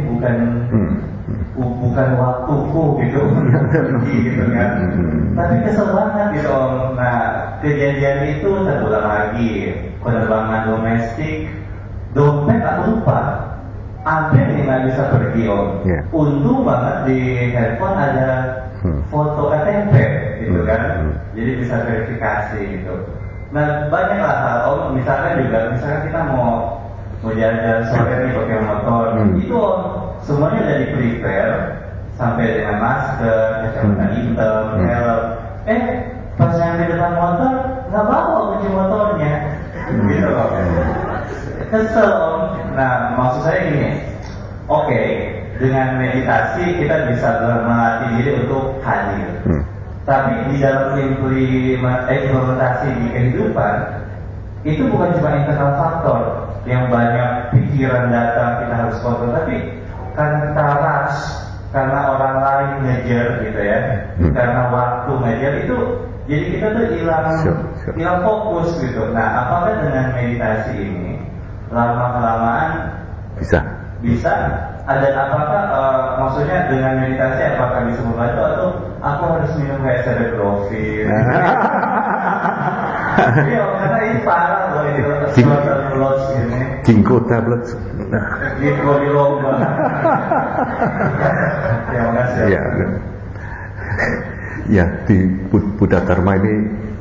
bukan waktuku gitu gitu kan. Tapi kesel banget gitu Om. Nah, kejadian itu terulang lagi, penerbangan domestik, dompet aku lupa, hampir nggak bisa pergi Om. Untung banget di handphone ada foto KTP gitu kan, jadi bisa verifikasi gitu. Nah, banyaklah hal Om. Misalkan kita mau jalan-jalan sore nih pakai motor, itu Om, semuanya udah di prepare sampai dengan masker, kacamata hitam, helm. Pas nyampe depan motor nggak bawa kunci motornya, gitu Om. Kesel Om. Nah, maksud saya gini, oke, dengan meditasi kita bisa melatih diri untuk hadir. Tapi di dalam implementasi di kehidupan itu bukan cuma internal faktor yang banyak pikiran datang kita harus kontrol, tapi karena kita rush, karena orang lain ngejar gitu ya, karena waktu ngejar itu, jadi kita tuh hilang fokus gitu. Nah, apakah dengan meditasi ini lama-kelamaan bisa ada, apakah maksudnya dengan meditasi apakah bisa membantu, atau aku harus minum kayak cerebrofil? Iya, karena ini parah loh, ini loss ini. Ginkgo tablet. Ginkgo biloba. Terima kasih. Ya, di Buddha Dharma ini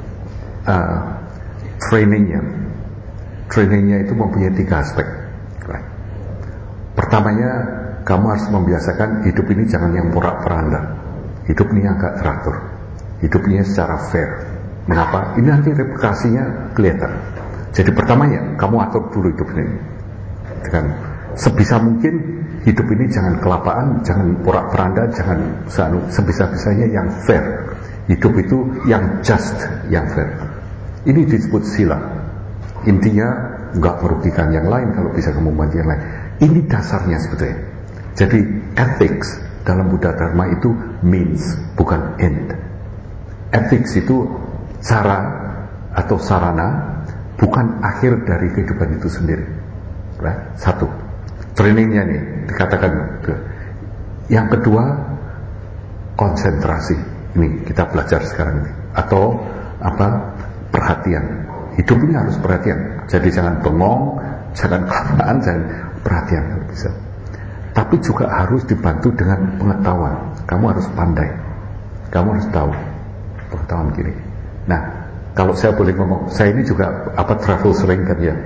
trainingnya itu mempunyai 3 aspek. Pertamanya, kamu harus membiasakan hidup ini jangan yang porak-poranda. Hidup ini agak teratur. Hidup ini secara fair. Mengapa? Ini nanti replikasinya kelihatan. Jadi pertama ya, kamu atur dulu hidup ini dengan sebisa mungkin. Hidup ini jangan kelapaan, jangan porak-poranda, jangan sebisa-bisanya yang fair. Hidup itu yang just, yang fair. Ini disebut sila. Intinya nggak merugikan yang lain kalau bisa kamu membantu yang lain. Ini dasarnya sebetulnya. Jadi ethics dalam Buddha Dharma itu means, bukan end. Ethics itu cara atau sarana, bukan akhir dari kehidupan itu sendiri. Right? Satu. Trainingnya nih dikatakan. Yang kedua, konsentrasi. Ini kita belajar sekarang ini. Atau perhatian. Hidup ini harus perhatian. Jadi jangan bengong, jangan kelamaan, jangan perhatian kalau bisa. Tapi juga harus dibantu dengan pengetahuan. Kamu harus pandai. Kamu harus tahu pengetahuan gini. Nah, kalau saya boleh ngomong, saya ini juga travel sering kan ya.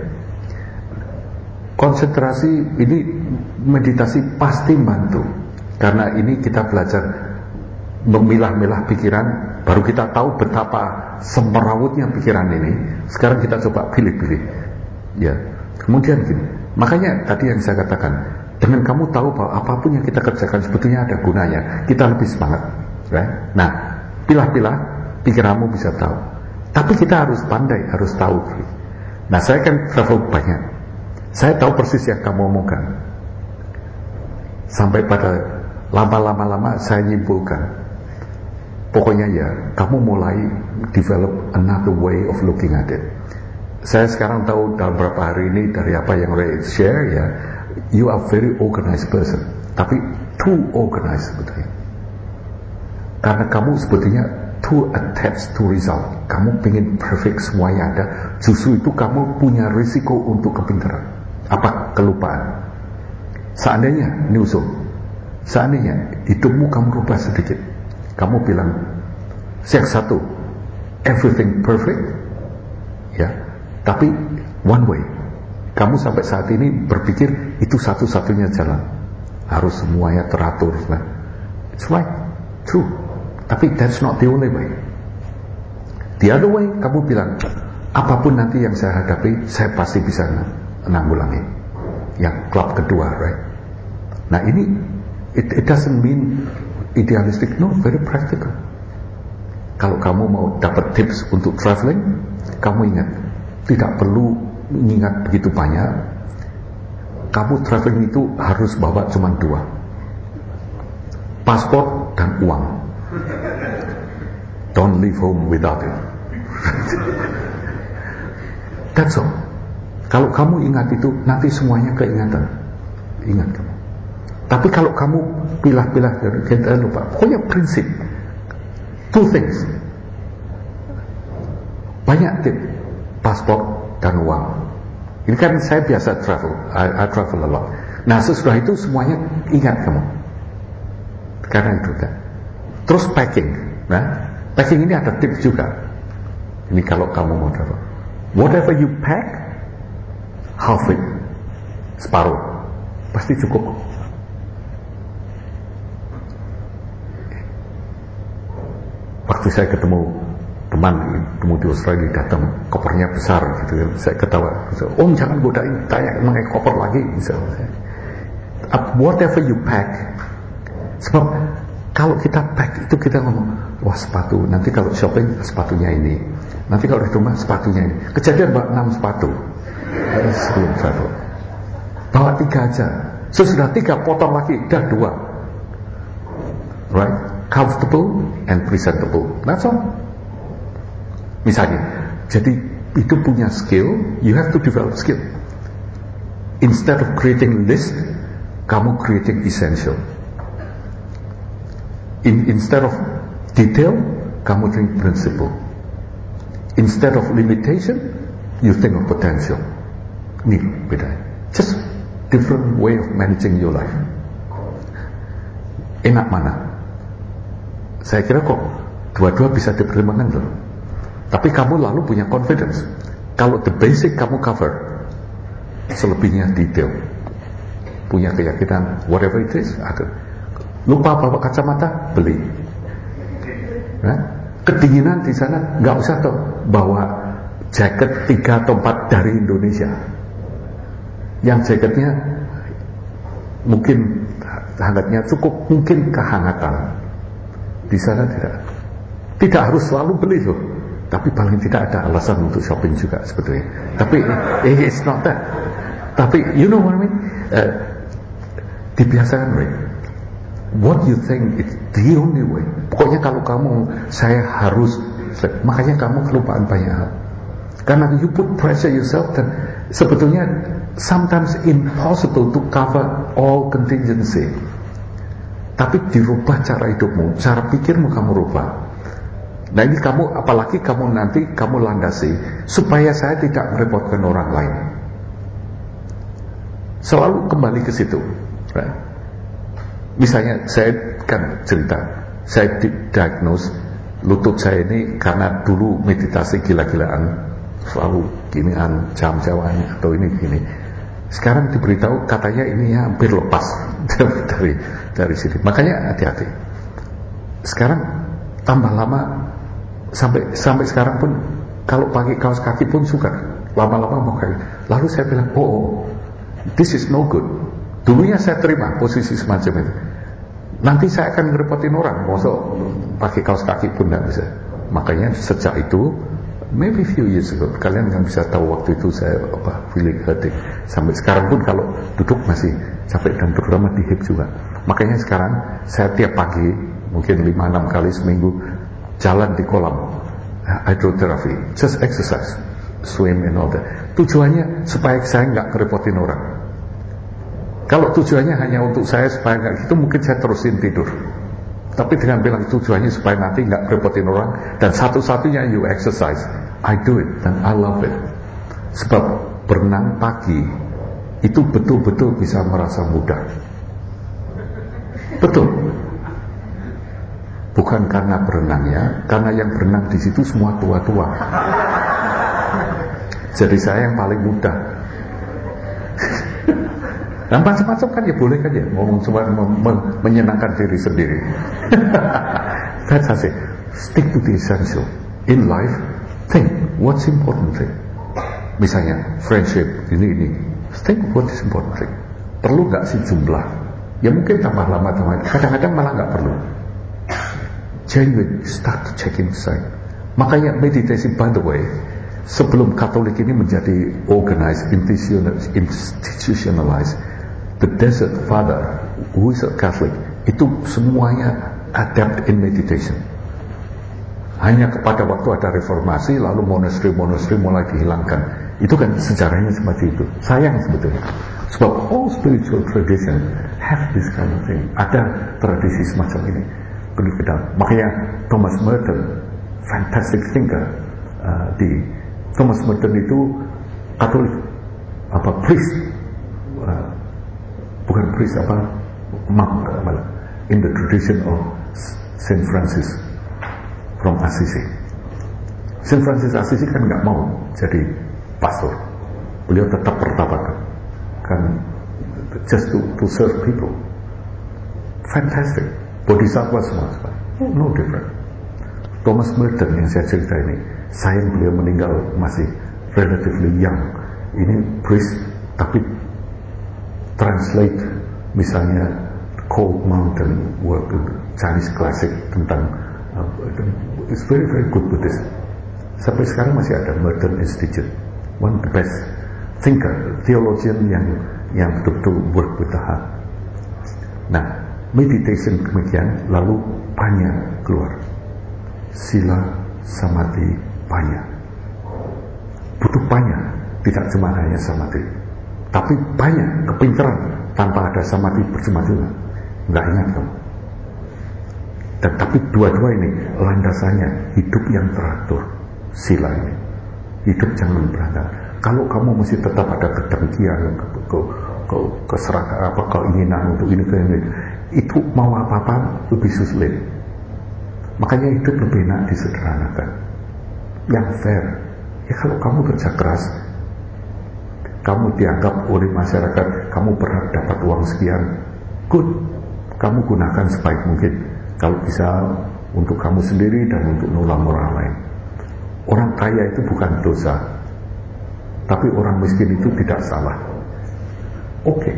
Konsentrasi ini, meditasi pasti bantu. Karena ini kita belajar memilah-milah pikiran, baru kita tahu betapa semerawutnya pikiran ini. Sekarang kita coba pilih-pilih. Ya. Kemudian gini, makanya tadi yang saya katakan, dengan kamu tahu bahwa apapun yang kita kerjakan sebetulnya ada gunanya, kita lebih semangat. Right? Nah, pilah-pilah, pikiranmu bisa tahu. Tapi kita harus pandai, harus tahu. Nah, saya kan travel banyak. Saya tahu persis yang kamu omongkan. Sampai pada lama-lama saya nyimpulkan. Pokoknya ya, kamu mulai develop another way of looking at it. Saya sekarang tahu dalam beberapa hari ini dari apa yang Ray share ya, you are very organized person. Tapi too organized sebetulnya. Karena kamu sebetulnya too attached to result. Kamu pengen perfect semuanya ada. Justru itu kamu punya risiko untuk kepintaran. Kelupaan. Seandainya, ini usul, seandainya hidupmu kamu rubah sedikit, kamu bilang, yang satu, everything perfect, ya, tapi one way. Kamu sampai saat ini berpikir itu satu-satunya jalan, harus semuanya teratur. It's right, true, tapi that's not the only way. The other way, kamu bilang, apapun nanti yang saya hadapi, saya pasti bisa menanggulangi. Yang klub kedua, right? Nah ini, it doesn't mean idealistic, no, very practical. Kalau kamu mau dapat tips untuk traveling, kamu ingat, tidak perlu mengingat begitu banyak. Kamu traveling itu harus bawa cuma 2, paspor dan uang. Don't leave home without it. That's all. Kalau kamu ingat itu, nanti semuanya keingatan. Ingat kamu. Tapi kalau kamu pilah-pilah dari kita lupa, pokoknya prinsip. 2 things. Banyak tip, paspor dan uang. Ini kan saya biasa travel, I travel a lot. Nah sesudah itu semuanya ingat kamu. Karena itu kan. Terus packing. Nah, packing ini ada tips juga. Ini kalau kamu mau travel. Whatever you pack, half it, separuh, pasti cukup. Waktu saya ketemu teman di Australia, datang kopernya besar gitu, saya ketawa, Om jangan godain, tanya mengenai koper lagi misalnya. Whatever you pack, sebab kalau kita pack itu kita ngomong, wah sepatu, nanti kalau shopping sepatunya ini, nanti kalau di rumah sepatunya ini. Kejadian bawa 6 sepatu sebelum travel, bawa 3 aja, sesudah 3 potong lagi, dah 2, right? Comfortable and presentable, that's all. Misalnya, jadi itu punya skill, you have to develop skill. Instead of creating list, kamu creating essential. Instead of detail, kamu think principle. Instead of limitation, you think of potential. Ini beda. Just different way of managing your life. Enak mana? Saya kira kok dua-dua bisa dipertimbangkan loh. Tapi kamu lalu punya confidence. Kalau the basic kamu cover, selebihnya detail. Punya keyakinan, whatever it is, ada. Lupa bawa kacamata, beli. Nah, kedinginan di sana nggak usah tuh bawa jaket 3 atau 4 dari Indonesia. Yang jaketnya mungkin hangatnya cukup, mungkin kehangatan. Di sana tidak harus selalu beli loh, tapi paling tidak ada alasan untuk shopping juga sebetulnya. Tapi it's not that. Tapi you know what I mean? Dibiasakan, Rick. What you think it's the only way. Pokoknya kalau kamu, saya harus, makanya kamu kelupaan banyak hal. Karena you put pressure yourself, dan sebetulnya sometimes impossible to cover all contingency. Tapi dirubah cara hidupmu, cara pikirmu kamu rubah. Nah ini kamu, apalagi kamu nanti kamu landasi supaya saya tidak merepotkan orang lain. Selalu kembali ke situ. Right? Misalnya saya kan cerita, saya diagnose lutut saya ini karena dulu meditasi gila-gilaan, selalu ginian, jam-jaman atau ini gini. Sekarang diberitahu katanya ini ya hampir lepas dari sini. Makanya hati-hati. Sekarang tambah lama sampai sekarang pun kalau pakai kaos kaki pun suka lama-lama mau kayak. Lalu saya bilang, oh, this is no good. Dulunya saya terima posisi semacam itu. Nanti saya akan ngerepotin orang, mosok pakai kaos kaki pun tidak bisa. Makanya sejak itu, maybe few years ago, kalian nggak bisa tahu waktu itu saya feeling hurting. Sampai sekarang pun kalau duduk masih capek, dan terutama di hip juga. Makanya sekarang saya tiap pagi mungkin 5-6 kali seminggu jalan di kolam hydrotherapy, just exercise, swim and all that. Tujuannya supaya saya nggak ngerepotin orang. Kalau tujuannya hanya untuk saya supaya nggak gitu, mungkin saya terusin tidur. Tapi dengan bilang tujuannya supaya nanti nggak repotin orang, dan satu-satunya you exercise, I do it dan I love it. Sebab berenang pagi itu betul-betul bisa merasa muda. Betul. Bukan karena berenangnya, karena yang berenang di situ semua tua-tua. Jadi saya yang paling muda. Dan macam-macam kan ya boleh kan ya, ngomong cuma menyenangkan diri sendiri. That's how I say, stick to the essential. In life, think what's important thing. Misalnya friendship ini, think what is important thing. Perlu nggak sih jumlah? Ya mungkin tambah lama, kadang-kadang malah nggak perlu. Genuine, start to check inside. Makanya meditasi, by the way, sebelum Katolik ini menjadi organized, institutionalized, the Desert Father, who is a Catholic, itu semuanya adapt in meditation. Hanya kepada waktu ada reformasi, lalu monasteri mulai dihilangkan. Itu kan sejarahnya seperti itu. Sayang sebetulnya. Sebab all spiritual tradition have this kind of thing. Ada tradisi semacam ini. Perlu kita. Makanya Thomas Merton, fantastic thinker, Thomas Merton itu Katolik, priest, bukan priest, monk, in the tradition of Saint Francis from Assisi. Saint Francis Assisi kan nggak mau jadi pastor, beliau tetap bertabat, kan just to serve people. Fantastic, bodhisattva semua, no different. Thomas Merton yang saya cerita ini, sayang beliau meninggal masih relatively young. Ini priest, tapi translate misalnya Cold Mountain work, Chinese classic tentang it's very very good Buddhist. Sampai sekarang masih ada Merton Institute, one of the best thinker, theologian yang betul-betul work with the heart. Nah, meditation demikian, lalu panya keluar, sila, samadhi, panya. Butuh panya, tidak cuma hanya samadhi, tapi banyak kepintaran. Tanpa ada samadhi percuma juga, nggak ingat kamu. Dan tapi dua-dua ini landasannya hidup yang teratur, sila ini. Hidup jangan berantakan. Kalau kamu masih tetap ada kedengkian, keserakan, keinginan untuk ini, itu mau apa-apa lebih sulit. Makanya hidup lebih enak disederhanakan, yang fair. Ya kalau kamu kerja keras, kamu dianggap oleh masyarakat, kamu berhak dapat uang sekian, good, kamu gunakan sebaik mungkin. Kalau bisa untuk kamu sendiri dan untuk nolong orang lain. Orang kaya itu bukan dosa, tapi orang miskin itu tidak salah. Oke.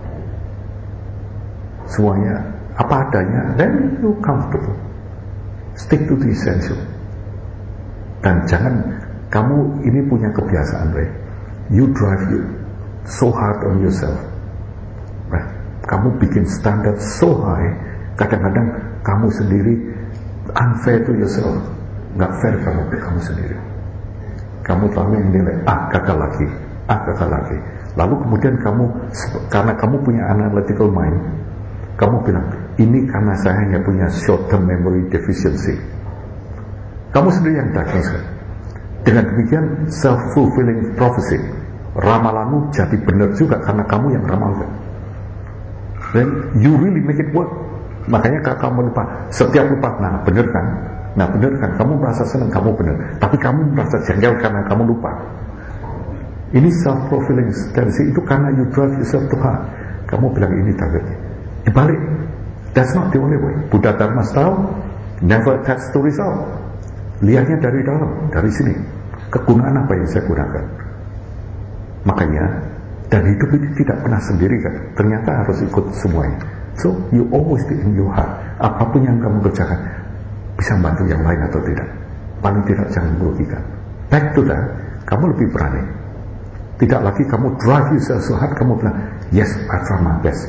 Semuanya apa adanya, then you comfortable. Stick to the essential. Dan jangan kamu ini punya kebiasaan, Ray. You drive you so hard on yourself. Right? Kamu bikin standar so high, kadang-kadang kamu sendiri unfair to yourself. Nggak fair kamu sendiri. Kamu terlalu menilai, gagal lagi. Lalu kemudian kamu, karena kamu punya analytical mind, kamu bilang, ini karena saya hanya punya short term memory deficiency. Kamu sendiri yang diagnose. Dengan demikian self-fulfilling prophecy, ramalanmu jadi benar juga karena kamu yang ramalkan. Then you really make it work. Makanya kalau kamu lupa, setiap lupa, benar kan, kamu merasa senang, kamu benar, tapi kamu merasa jengkel karena kamu lupa. Ini self-fulfilling tendency itu karena you drive yourself too hard. Kamu bilang ini targetnya, dibalik. That's not the only way. Buddha Dharma tahu, never attach to result. Lihatnya dari dalam, dari sini. Kegunaan apa yang saya gunakan? Makanya, dan hidup ini tidak pernah sendiri kan. Ternyata harus ikut semuanya. So, you always do in your heart. Apapun yang kamu kerjakan, bisa membantu yang lain atau tidak. Paling tidak jangan merugikan. Back to that, kamu lebih berani. Tidak lagi kamu drive yourself so hard, kamu bilang, yes, I try my best.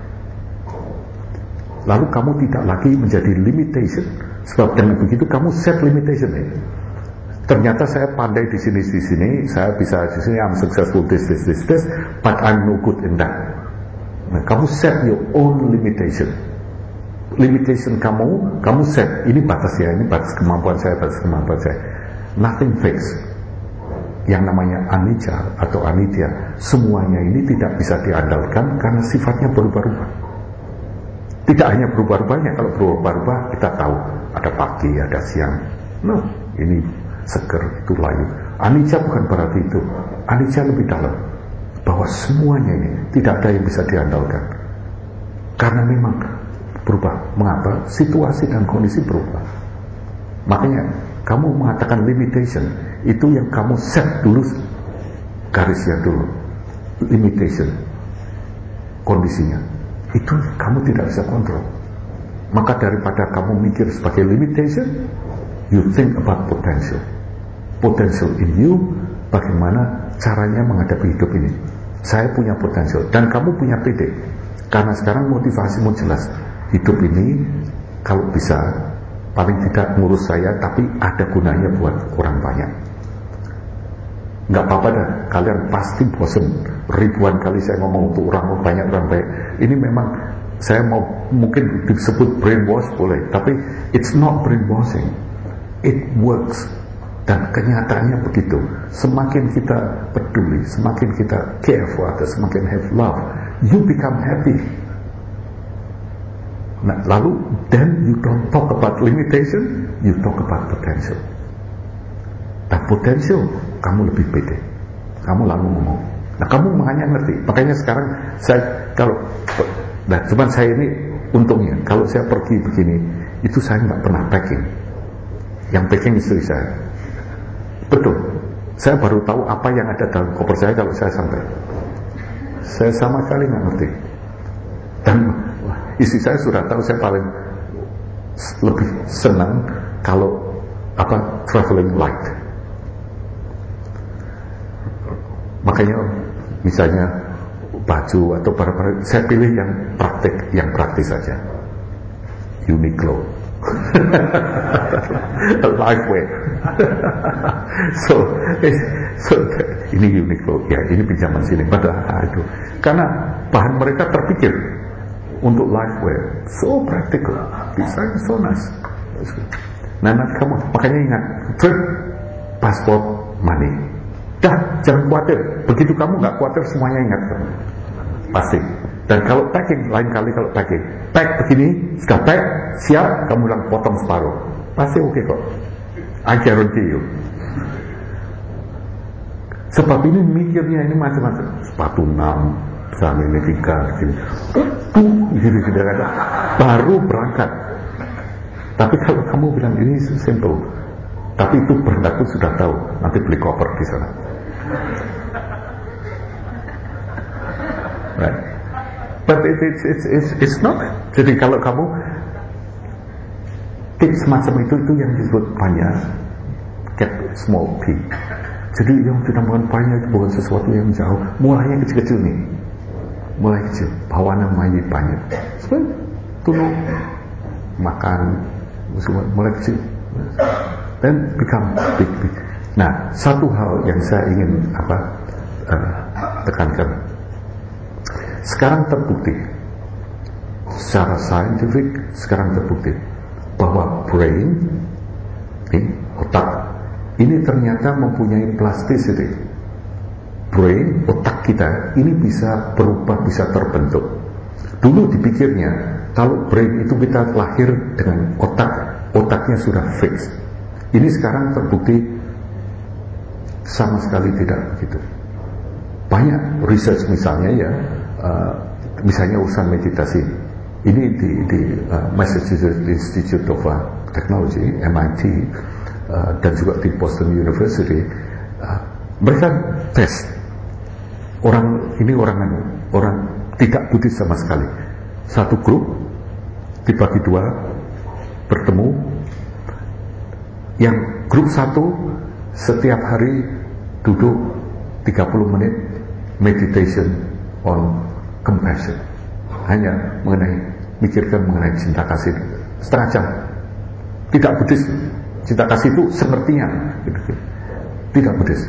Lalu kamu tidak lagi menjadi limitation. Sebab dengan begitu kamu set limitation. Ternyata saya pandai di sini, saya bisa di sini, I'm successful this, but I'm no good in that. Nah, kamu set your own limitation. Limitation kamu set. Ini batasnya, ini batas kemampuan saya. Nothing fixed. Yang namanya anicca atau anidya, semuanya ini tidak bisa diandalkan karena sifatnya berubah-ubah. Tidak hanya berubah-ubahnya, kalau berubah-ubah kita tahu ada pagi, ada siang. No, ini seger, itu layu. Anicca bukan berarti itu. Anicca lebih dalam, bahwa semuanya ini tidak ada yang bisa diandalkan. Karena memang berubah. Mengapa? Situasi dan kondisi berubah. Makanya kamu mengatakan limitation, itu yang kamu set dulu garisnya dulu. Limitation, kondisinya. Itu kamu tidak bisa kontrol. Maka daripada kamu mikir sebagai limitation, you think about potential. Potential in you, bagaimana caranya menghadapi hidup ini. Saya punya potensial, dan kamu punya PD. Karena sekarang motivasimu jelas. Hidup ini, kalau bisa, paling tidak ngurus saya, tapi ada gunanya buat orang banyak. Nggak apa-apa dah, kalian pasti bosan. Ribuan kali saya ngomong untuk orang banyak. Ini memang saya mau mungkin disebut brainwash boleh, tapi it's not brainwashing. It works. Dan kenyataannya begitu. Semakin kita peduli, semakin kita care for others, semakin have love, you become happy. Nah, lalu then you don't talk about limitation, you talk about potential. Dan potential kamu lebih pede. Kamu lalu ngomong. Nah, kamu makanya ngerti. Makanya sekarang saya cuman saya ini untungnya kalau saya pergi begini, itu saya nggak pernah packing. Yang packing istri saya. Betul. Saya baru tahu apa yang ada dalam koper saya kalau saya sampai. Saya sama sekali nggak ngerti. Dan istri saya sudah tahu saya paling lebih senang kalau traveling light. Makanya misalnya baju atau barang-barang saya pilih yang praktis saja. Uniqlo. Lifewear. so ini Uniqlo, ya ini pinjaman sini pada itu. Karena bahan mereka terpikir untuk lifewear, so practical, design so nice. Nah, kamu makanya ingat, trip, passport, money. Dah, jangan khawatir. Begitu kamu nggak khawatir, semuanya ingat kamu. Pasti. Dan kalau packing, lain kali kalau packing, pack begini, sudah pack, siap, kamu bilang potong separuh, pasti oke kok. I guarantee you. Sebab ini mikirnya ini macam-macam. Sepatu 6, sama ini 3, gini. Gini, baru berangkat. Tapi kalau kamu bilang ini simple, tapi itu berangkat pun sudah tahu, nanti beli koper di sana. Right. But it's not. Jadi kalau kamu tips semacam itu yang disebut panya, cat small pig. Jadi yang dinamakan panya itu bukan sesuatu yang jauh, mulainya kecil-kecil nih, mulai kecil. Bawa namanya panya, tolong makan, mulai kecil, dan become big. Nah, satu hal yang saya ingin tekankan. Sekarang terbukti, secara scientific sekarang terbukti bahwa brain, otak, ini ternyata mempunyai plasticity. Brain, otak kita, ini bisa berubah, bisa terbentuk. Dulu dipikirnya, kalau brain itu kita lahir dengan otaknya sudah fix. Ini sekarang terbukti sama sekali tidak begitu. Banyak research misalnya misalnya urusan meditasi. Ini di Massachusetts Institute of Technology, MIT, dan juga di Boston University, mereka tes orang tidak Buddhis sama sekali. Satu grup dibagi dua, bertemu. Yang grup satu setiap hari duduk 30 menit meditation on compassion, hanya mikirkan mengenai cinta kasih setengah jam. Tidak Buddhis. Cinta kasih itu sepertinya tidak Buddhis.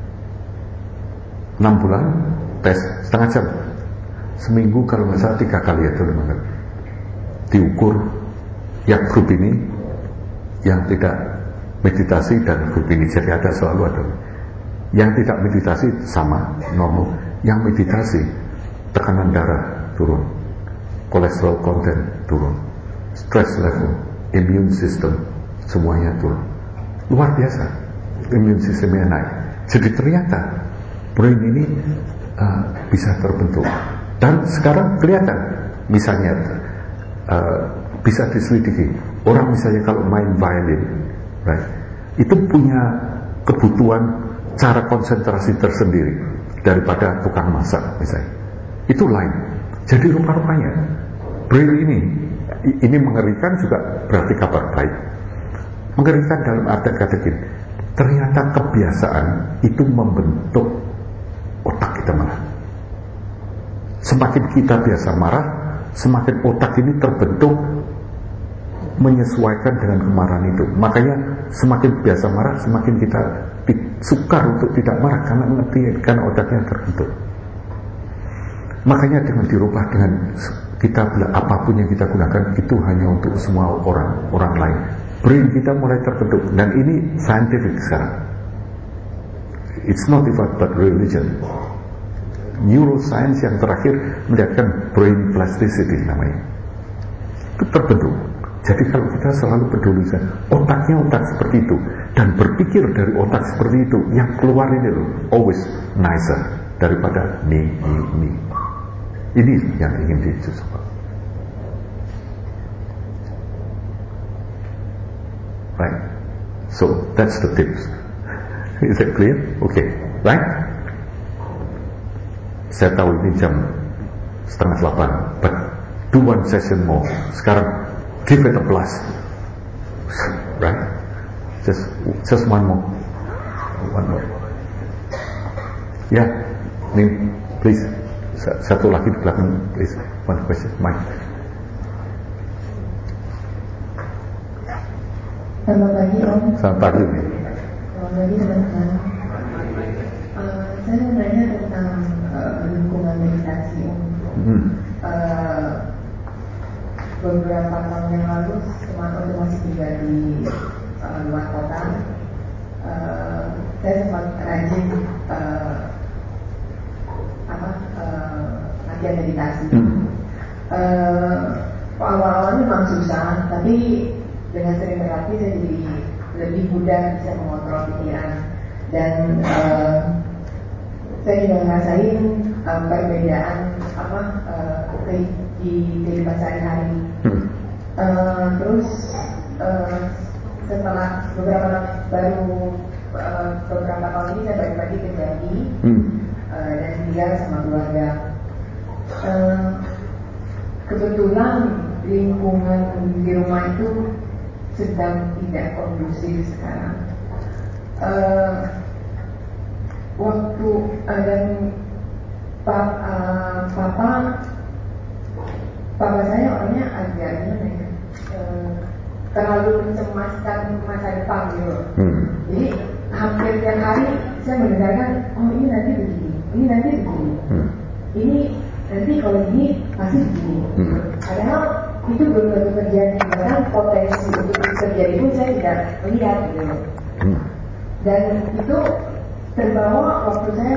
6 bulan tes setengah jam, seminggu kalau nggak salah 3 kali atau 5 kali. Diukur yang grup ini, yang tidak meditasi, dan grup ini. Jadi selalu ada yang tidak meditasi sama normal, yang meditasi tekanan darah turun, kolesterol content turun, stress level, immune system semuanya turun. Luar biasa, immune systemnya naik. Jadi ternyata brain ini bisa terbentuk. Dan sekarang kelihatan, misalnya bisa diselidiki. Orang misalnya kalau main violin, right, itu punya kebutuhan cara konsentrasi tersendiri daripada tukang masak misalnya. Itu lain. Jadi rupa-rupanya brain ini mengerikan, juga berarti kabar baik. Mengerikan dalam arti kata gini, ternyata kebiasaan itu membentuk otak kita marah. Semakin kita biasa marah, semakin otak ini terbentuk menyesuaikan dengan kemarahan itu. Makanya semakin biasa marah, semakin kita sukar untuk tidak marah, karena otaknya terbentuk. Makanya dengan dirubah, dengan kita bilang apapun yang kita gunakan itu hanya untuk semua orang lain, brain kita mulai terbentuk. Dan ini scientific sekarang. It's not about but religion. Neuroscience yang terakhir melihatkan brain plasticity namanya, itu terbentuk. Jadi kalau kita selalu peduli otaknya otak seperti itu, dan berpikir dari otak seperti itu, yang keluar ini loh always nicer daripada me. Ini yang ingin dicoba. Right. So that's the tips. Is it clear? Okay. Right? Saya tahu ini jam 7:30, but do one session more. Sekarang give it a blast. Right? Just one more. Yeah. Please. Satu lagi di belakang, please. One question, Mike. Selamat pagi, Om. Selamat pagi. Selamat pagi, teman-teman. Saya mau nanya tentang lingkungan meditasi, Om. Beberapa tahun yang lalu, waktu masih tinggal di luar kota, saya sempat rajin latihan meditasi. Awal-awalnya memang susah, tapi dengan sering berlatih saya jadi lebih mudah bisa mengontrol pikiran. Dan saya juga ngerasain perbedaan di kehidupan sehari-hari. Terus setelah beberapa tahun ini saya balik lagi ke Jambi dan tinggal sama keluarga. Kebetulan lingkungan di rumah itu sedang tidak kondusif sekarang. Waktu dan papa saya orangnya agak terlalu mencemaskan masa depan gitu. Jadi hampir tiap hari saya mendengarkan, oh ini nanti begini, ini nanti begini, ini nanti kalau gini pasti begini. Padahal itu belum tentu terjadi, bahkan potensi untuk terjadi pun saya tidak melihat gitu. Dan itu terbawa waktu saya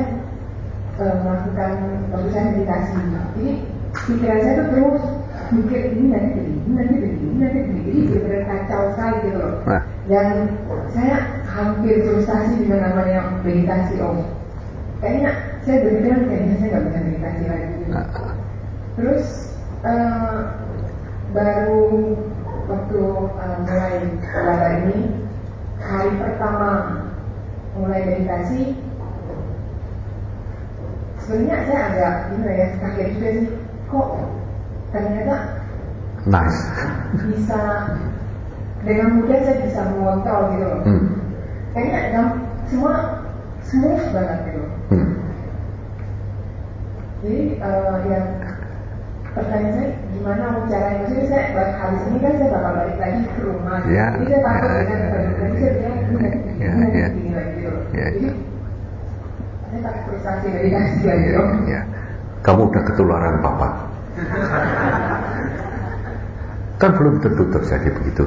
meditasi. Jadi pikiran saya tuh terus mikir ini nanti begini. Jadi benar-benar kacau sekali gitu loh. Dan saya hampir frustasi dengan namanya meditasi. Kayaknya saya berpikiran kayaknya saya nggak bisa meditasi lagi gitu. Terus baru waktu mulai belajar ini, hari pertama mulai meditasi, sebenarnya saya agak kaget juga sih, kok ternyata nice. Bisa dengan mudah saya bisa mengontrol gitu loh. Kayaknya semua smooth banget gitu. Jadi yang pertanyaan saya gimana caranya, maksudnya saya habis ini kan saya bakal balik lagi ke rumah. Jadi saya takut dengan balik lagi saya bilang ini lagi gitu loh. Jadi saya takut frustasi meditasi lagi loh. Kamu udah ketularan papa. Kan belum tentu terjadi begitu.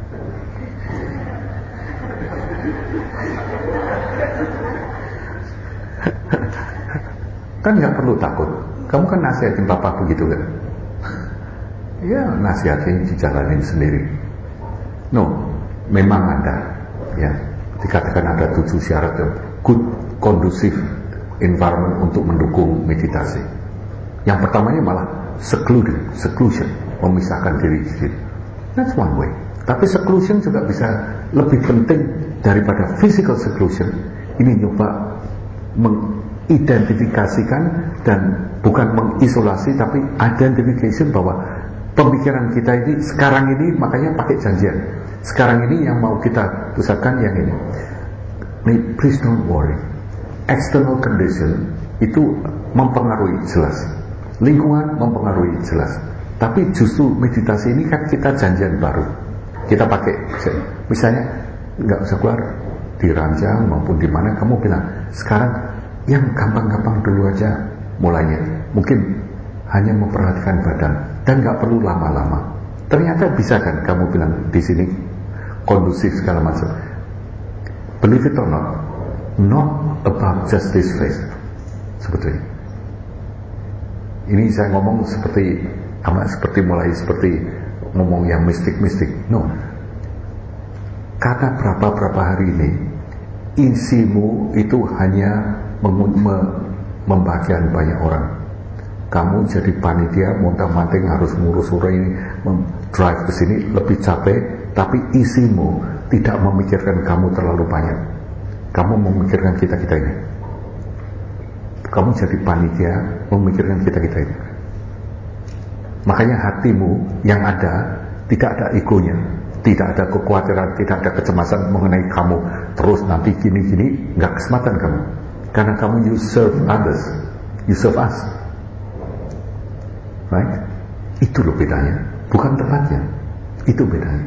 Kan nggak perlu takut. Kamu kan nasihatin papa begitu kan? Ya nasihatin, dijalanin sendiri. No, memang ada. Ya, dikatakan ada 7 syarat good conducive environment untuk mendukung meditasi. Yang pertamanya malah seclusion, memisahkan diri sendiri. That's one way. Tapi seclusion juga bisa lebih penting daripada physical seclusion. Ini nyoba mengidentifikasikan dan bukan mengisolasi, tapi identification bahwa pemikiran kita ini sekarang ini, makanya pakai janjian. Sekarang ini yang mau kita pusatkan yang ini. Please don't worry. External condition itu mempengaruhi jelas. Lingkungan mempengaruhi jelas. Tapi justru meditasi ini kan kita janjian baru. Kita pakai, misalnya nggak usah keluar di ranjang maupun di mana, kamu bilang sekarang yang gampang-gampang dulu aja mulainya. Mungkin hanya memperhatikan badan dan nggak perlu lama-lama. Ternyata bisa kan kamu bilang di sini kondusif segala macam. Believe it or not about just this face sebetulnya. Ini saya ngomong seperti ngomong yang mistik-mistik. No. Karena berapa hari ini isimu itu hanya membahagiakan banyak orang. Kamu jadi panitia, montang-manting harus ngurus sore ini, drive ke sini lebih capek, tapi isimu tidak memikirkan kamu terlalu banyak. Kamu memikirkan kita-kita ini. Kamu jadi panitia memikirkan kita-kita ini. Makanya hatimu yang ada tidak ada egonya, tidak ada kekhawatiran, tidak ada kecemasan mengenai kamu terus nanti gini-gini, nggak kesempatan kamu. Karena kamu you serve others, you serve us, right? Itu loh bedanya, bukan tempatnya, itu bedanya.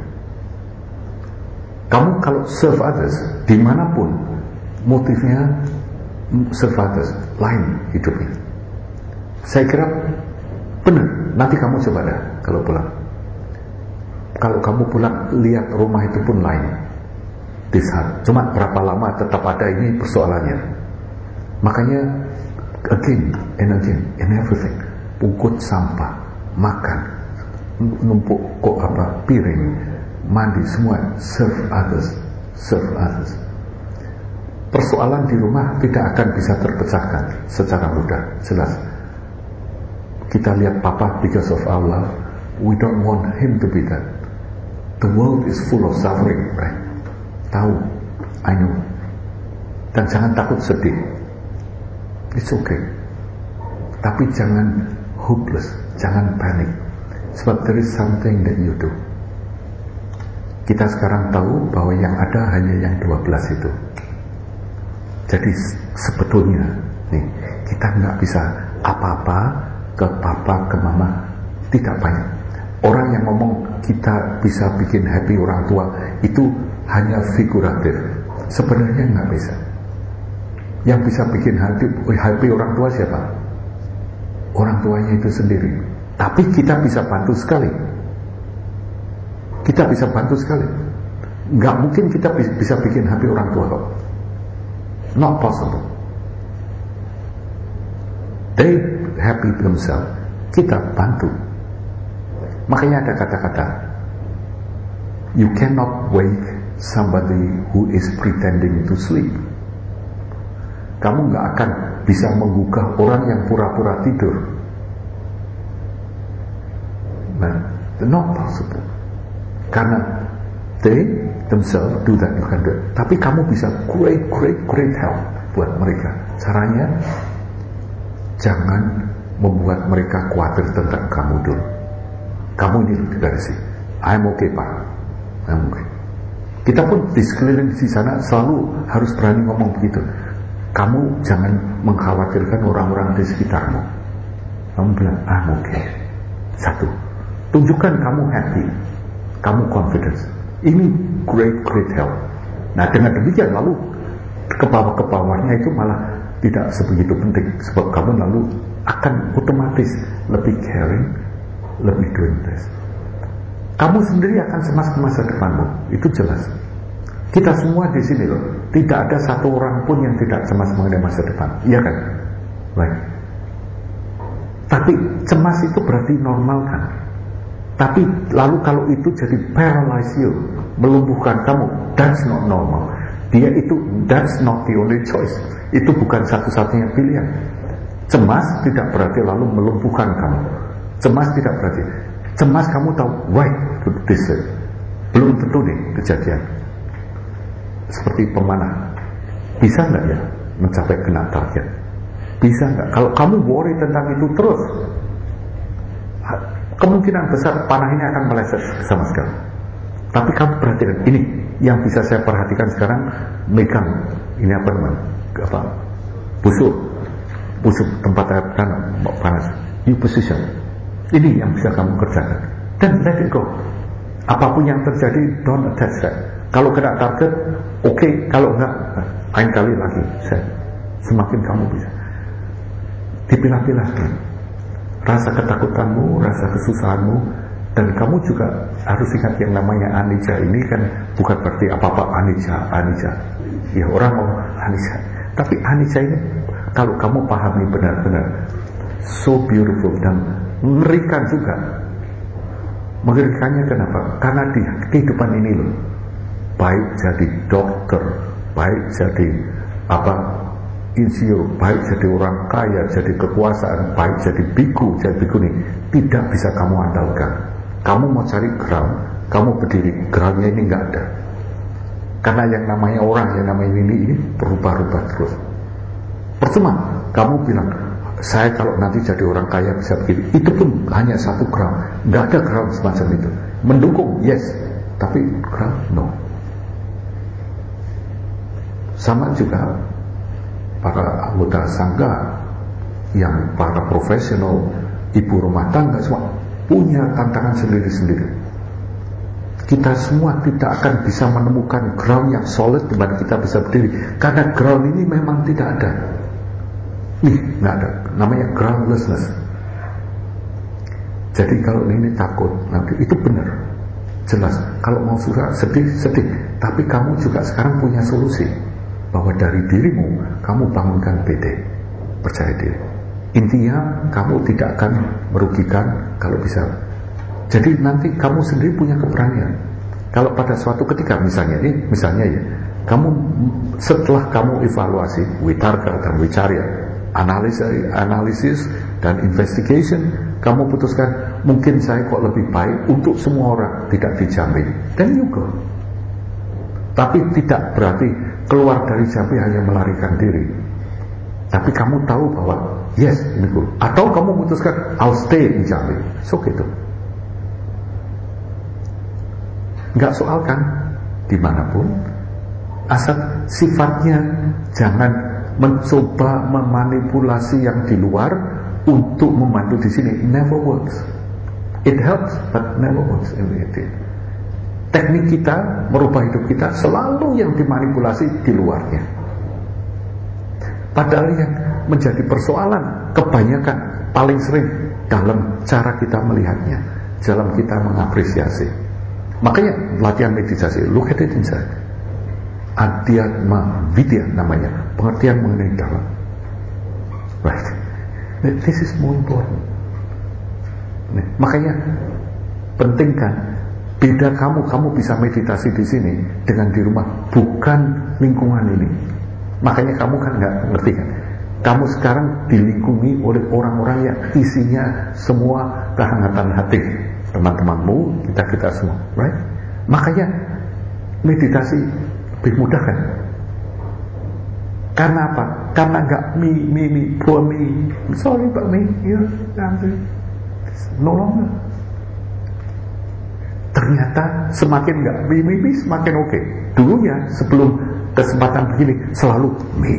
Kamu kalau serve others dimanapun, motifnya serve others, lain hidupnya. Saya kira benar. Nanti kamu coba dah kalau pulang. Kalau kamu pulang lihat rumah itu pun lain. Cuma berapa lama tetap ada, ini persoalannya. Makanya again and everything, pungut sampah, makan, numpuk piring, mandi, semua serve others. Persoalan di rumah tidak akan bisa terpecahkan secara mudah, jelas. Kita lihat papa, because of our love, we don't want him to be that. The world is full of suffering, right? Tahu, I know. Dan jangan takut sedih. It's okay. Tapi jangan hopeless, jangan panik. Sebab there is something that you do. Kita sekarang tahu bahwa yang ada hanya yang 12 itu. Jadi sebetulnya nih, kita nggak bisa apa-apa ke papa, ke mama, tidak banyak. Orang yang ngomong kita bisa bikin happy orang tua itu hanya figuratif. Sebenarnya nggak bisa. Yang bisa bikin happy orang tua siapa? Orang tuanya itu sendiri. Tapi kita bisa bantu sekali. Kita bisa bantu sekali. Nggak mungkin kita bisa bikin happy orang tua kok. Not possible. They happy themselves. Kita bantu. Makanya ada kata-kata, you cannot wake somebody who is pretending to sleep. Kamu nggak akan bisa menggugah orang yang pura-pura tidur. Nah, not possible. Karena they themselves do that, you can do it. Tapi kamu bisa great help buat mereka. Caranya, jangan membuat mereka khawatir tentang kamu dulu. Kamu ini dari sini. I'm okay, Pak. I'm okay. Kita pun di sekeliling di sana selalu harus berani ngomong begitu. Kamu jangan mengkhawatirkan orang-orang di sekitarmu. Kamu bilang, I'm okay. Satu, tunjukkan kamu happy, kamu confidence. Ini great help. Nah, dengan demikian lalu ke bawahnya itu malah tidak sebegitu penting, sebab kamu lalu akan otomatis lebih caring, lebih doing this. Kamu sendiri akan cemas ke masa depanmu, itu jelas. Kita semua di sini loh, tidak ada satu orang pun yang tidak cemas mengenai masa depan, iya kan? Right. Tapi cemas itu berarti normal kan? Tapi lalu kalau itu jadi paralyze you, melumpuhkan kamu, that's not normal. That's not the only choice. Itu bukan satu-satunya pilihan. Cemas tidak berarti lalu melumpuhkan kamu. Cemas tidak berarti. Cemas kamu tahu, right, this is. Belum tentu nih kejadian. Seperti pemanah, bisa nggak ya mencapai kena target? Bisa nggak? Kalau kamu worry tentang itu terus, kemungkinan besar panah ini akan meleset sama sekali. Tapi kamu perhatikan ini, yang bisa saya perhatikan sekarang, megang ini apa namanya? Busuk tempat air panas. You position. Ini yang bisa kamu kerjakan. Dan let it go. Apapun yang terjadi, don't attach that. Kalau kena target, oke. Kalau enggak, lain kali lagi. Semakin kamu bisa dipilah-pilah rasa ketakutanmu, rasa kesusahanmu, dan kamu juga harus ingat yang namanya anicca ini kan bukan berarti apa-apa anicca. Ya orang mau anicca, tapi anicca ini kalau kamu pahami benar-benar, so beautiful dan mengerikan juga. Mengerikannya kenapa? Karena di kehidupan ini loh, baik jadi dokter, baik jadi insinyur, baik jadi orang kaya, jadi kekuasaan, baik jadi biku, jadi bikuni, tidak bisa kamu andalkan. Kamu mau cari ground, kamu berdiri, groundnya ini nggak ada. Karena yang namanya orang, yang namanya ini berubah-ubah terus. Percuma, kamu bilang, saya kalau nanti jadi orang kaya bisa begini, itu pun hanya satu ground, nggak ada ground semacam itu. Mendukung, yes, tapi ground, no. Sama juga para anggota sangga, yang para profesional, ibu rumah tangga, semua punya tantangan sendiri-sendiri. Kita semua tidak akan bisa menemukan ground yang solid di mana kita bisa berdiri, karena ground ini memang tidak ada. Nggak ada. Namanya groundlessness. Jadi kalau ini takut, nanti itu benar, jelas. Kalau mau susah, sedih. Tapi kamu juga sekarang punya solusi. Bahwa dari dirimu, kamu bangunkan PD, percaya diri. Intinya, kamu tidak akan merugikan kalau bisa. Jadi nanti kamu sendiri punya keberanian. Kalau pada suatu ketika, misalnya ya, kamu setelah kamu evaluasi, witarga dan wicarya, analisis dan investigation, kamu putuskan mungkin saya kok lebih baik untuk semua orang tidak dijamin, then you go. Tapi tidak berarti keluar dari Jambi hanya melarikan diri. Tapi kamu tahu bahwa yes, ini good. Atau kamu putuskan I'll stay di Jambi, so gitu. Nggak soal kan, dimanapun, asal sifatnya jangan mencoba memanipulasi yang di luar untuk membantu di sini. Never works. It helps, but never works in reality. Teknik kita merubah hidup kita selalu yang dimanipulasi di luarnya. Padahal yang menjadi persoalan kebanyakan paling sering dalam cara kita melihatnya, dalam kita mengapresiasi. Makanya latihan meditasi, look at it inside. Adhyatma vidya namanya, pengertian mengenai dalam. Right. This is more important. Makanya penting kan, beda kamu bisa meditasi di sini dengan di rumah, bukan lingkungan ini. Makanya kamu kan nggak ngerti kan, kamu sekarang dilingkungi oleh orang-orang yang isinya semua kehangatan hati, teman-temanmu, kita semua, right? Makanya meditasi lebih mudah kan? Karena apa? Karena nggak me, poor me, sorry but me, no longer. Ternyata semakin nggak me, semakin oke. Dulunya sebelum kesempatan begini selalu me.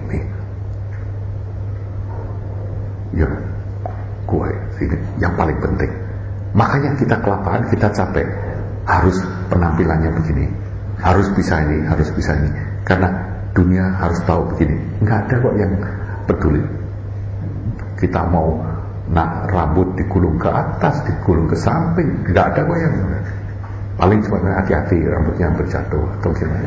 Ya, gue ini yang paling penting. Makanya kita kelaparan, kita capek. Harus penampilannya begini, harus bisa ini. Karena dunia harus tahu begini. Nggak ada kok yang peduli. Kita mau rambut digulung ke atas, digulung ke samping, nggak ada kok yang. Paling cuma hati-hati rambutnya berjatuh atau gimana.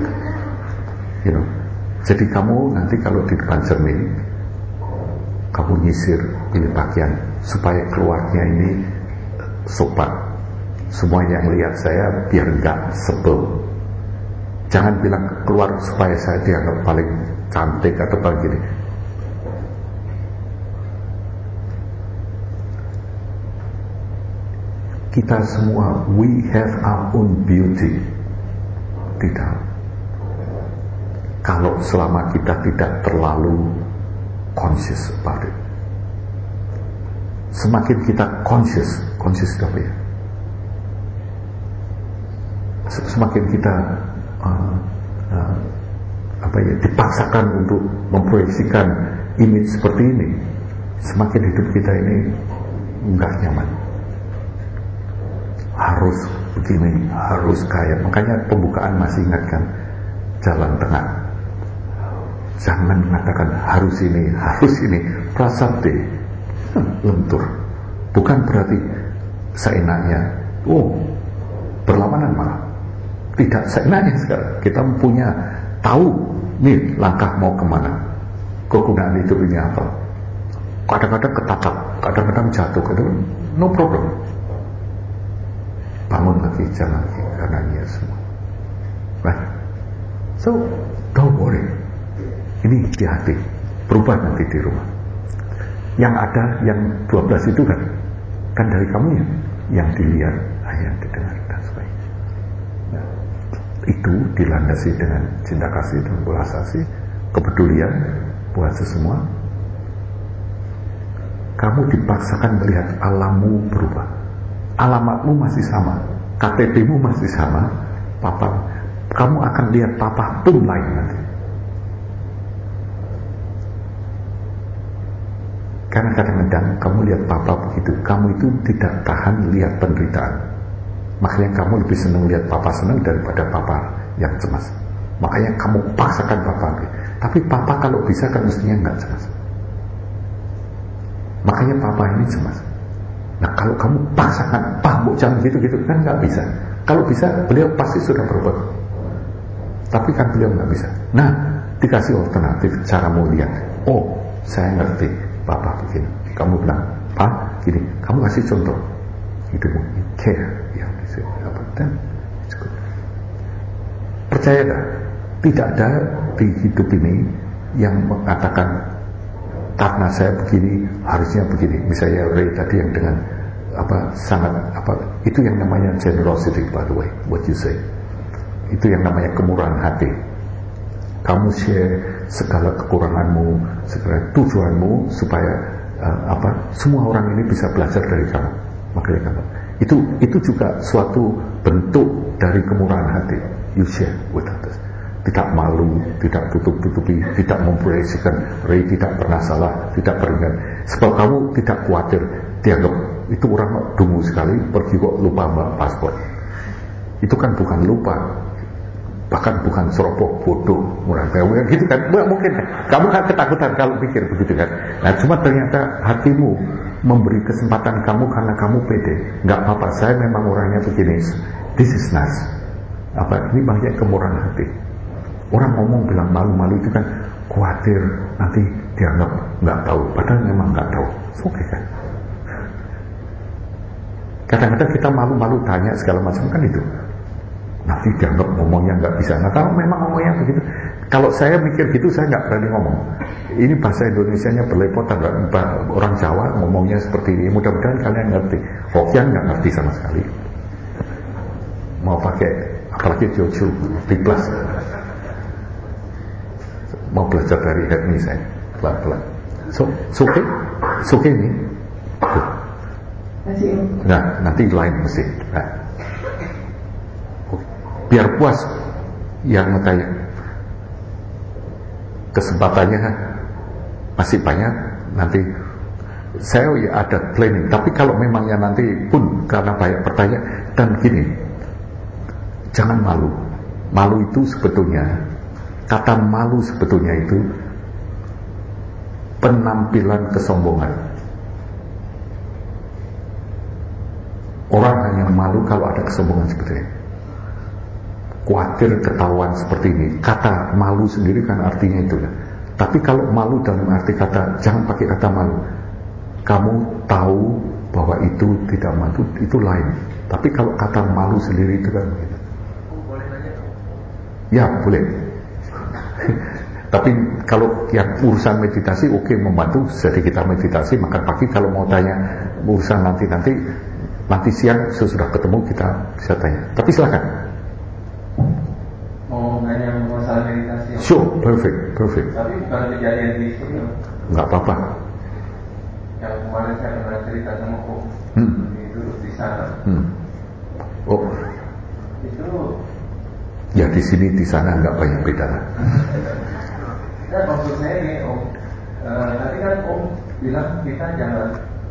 Jadi kamu nanti kalau di depan cermin, kamu nyisir, pilih pakaian supaya keluarnya ini sopan. Semua yang lihat saya biar nggak sebel. Jangan bilang keluar supaya saya dianggap paling cantik atau paling gini. Kita semua, we have our own beauty. Tidak. Kalau selama kita tidak terlalu conscious about it. Semakin kita conscious apa ya? Semakin kita dipaksakan untuk memproyeksikan image seperti ini, semakin hidup kita ini nggak nyaman. Harus begini, harus kaya. Makanya pembukaan masih ingatkan jalan tengah. Jangan mengatakan harus ini. Prasabde, lentur. Bukan berarti seenaknya. Berlawanan malah. Tidak seenaknya sekarang. Kita punya tahu nih langkah mau kemana. Kegunaan hidup ini apa. Kadang-kadang ketatap, kadang-kadang jatuh, no problem. Bangun lagi, jalan lagi, karena ini semua. Right? So, don't worry. Ini di hati, berubah nanti di rumah. Yang ada, yang 12 itu kan dari kamu ya, yang dilihat, yang didengar dan sebagainya. Nah, itu dilandasi dengan cinta kasih dan belas kasih, kepedulian buat sesemua. Kamu dipaksakan melihat alammu berubah. Alamatmu masih sama, KTP-mu masih sama, papa, kamu akan lihat papa pun lain nanti. Karena kadang-kadang kamu lihat papa begitu, kamu itu tidak tahan lihat penderitaan. Makanya kamu lebih senang lihat papa senang daripada papa yang cemas. Makanya kamu paksakan papa. Tapi papa kalau bisa kan mestinya nggak cemas. Makanya papa ini cemas. Nah kalau kamu paksakan, Bu jangan gitu-gitu, kan nggak bisa. Kalau bisa, beliau pasti sudah berubah. Tapi kan beliau nggak bisa. Nah, dikasih alternatif cara mau lihat. Saya ngerti, Bapak begini. Kamu bilang, Pak, gini. Kamu kasih contoh. Hidupmu, you care. Ya, dan it's good. Percaya gak? Tidak ada di hidup ini yang mengatakan karena saya begini harusnya begini. Misalnya Ray tadi yang dengan sangat itu yang namanya generosity, by the way, what you say. Itu yang namanya kemurahan hati. Kamu share segala kekuranganmu, segala tujuanmu supaya semua orang ini bisa belajar dari kamu. Makanya kamu itu juga suatu bentuk dari kemurahan hati. You share with others. Tidak malu, tidak tutup-tutupi, tidak memproyeksikan Ray tidak pernah salah, tidak pernah. Sebab kamu tidak khawatir dianggap itu orang dungu sekali, pergi kok lupa bawa paspor. Itu kan bukan lupa, bahkan bukan seropok bodoh, murah mewah gitu kan. Mungkin kamu kan ketakutan kalau pikir begitu kan. Nah cuma ternyata hatimu memberi kesempatan kamu karena kamu pede. Nggak apa-apa, saya memang orangnya begini. This is nice. Ini banyak kemurahan hati. Orang ngomong bilang malu-malu itu kan khawatir nanti dianggap nggak tahu, padahal memang nggak tahu. Oke kan? Kadang-kadang kita malu-malu tanya segala macam kan itu. Nanti dianggap ngomongnya nggak bisa. Nah kalau memang ngomongnya begitu, kalau saya mikir gitu saya nggak berani ngomong. Ini bahasa Indonesianya berlepotan, orang Jawa ngomongnya seperti ini. Mudah-mudahan kalian ngerti. Hokian nggak ngerti sama sekali. Mau pakai apalagi Teochew Biplas. Mau belajar dari Hermi saya pelan-pelan. Oke ini. Nah nanti lain mesti. Nah. Biar puas yang tanya. Kesempatannya masih banyak. Nanti saya ada planning. Tapi kalau memangnya nanti pun karena banyak pertanyaan dan gini, jangan malu. Malu itu sebetulnya, kata malu sebetulnya itu penampilan kesombongan. Orang hanya malu kalau ada kesombongan seperti ini. Khawatir ketahuan seperti ini. Kata malu sendiri kan artinya itu kan. Tapi kalau malu dalam arti kata, jangan pakai kata malu. Kamu tahu bahwa itu tidak malu, itu lain. Tapi kalau kata malu sendiri itu kan begitu. Boleh nanya? Ya boleh. Tapi kalau yang urusan meditasi oke, membantu. Jadi kita meditasi makan pagi. Kalau mau tanya urusan nanti siang sesudah ketemu kita bisa tanya. Tapi silakan. Mau nanya masalah meditasi? Sure, perfect. Tapi bukan kejadian di studio. Nggak apa-apa. Yang kemarin saya pernah cerita sama Om, itu di sana. Oh. Itu. Ya di sini di sana nggak banyak beda. Dan maksud saya ini Om, tadi kan Om bilang kita jangan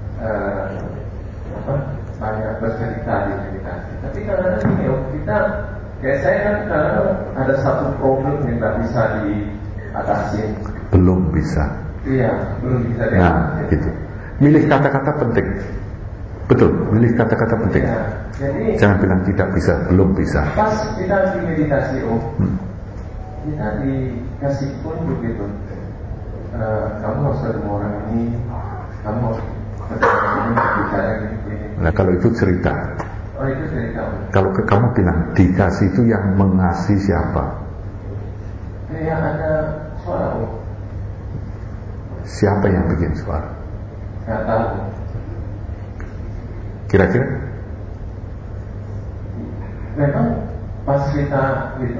banyak bercerita di meditasi. Tapi kadang-kadang ini Om, kita kayak saya kan kadang ada satu problem yang tak bisa diatasi. Belum bisa. Iya, belum bisa diatasi. Nah, gitu. Milih kata-kata penting. Betul, milih kata-kata penting. Ya, jadi jangan bilang tidak bisa, belum bisa. Pas kita di meditasi kita dikasih petunjuk gitu. Kamu harus ketemu orang ini, kamu harus ketemu ini, bicara gini. Nah kalau itu cerita. Oh itu cerita. Kalau kamu bilang dikasih itu yang mengasih siapa? Kayak ada suara. Siapa yang bikin suara? Nggak tahu. Kira-kira? Memang pas kita itu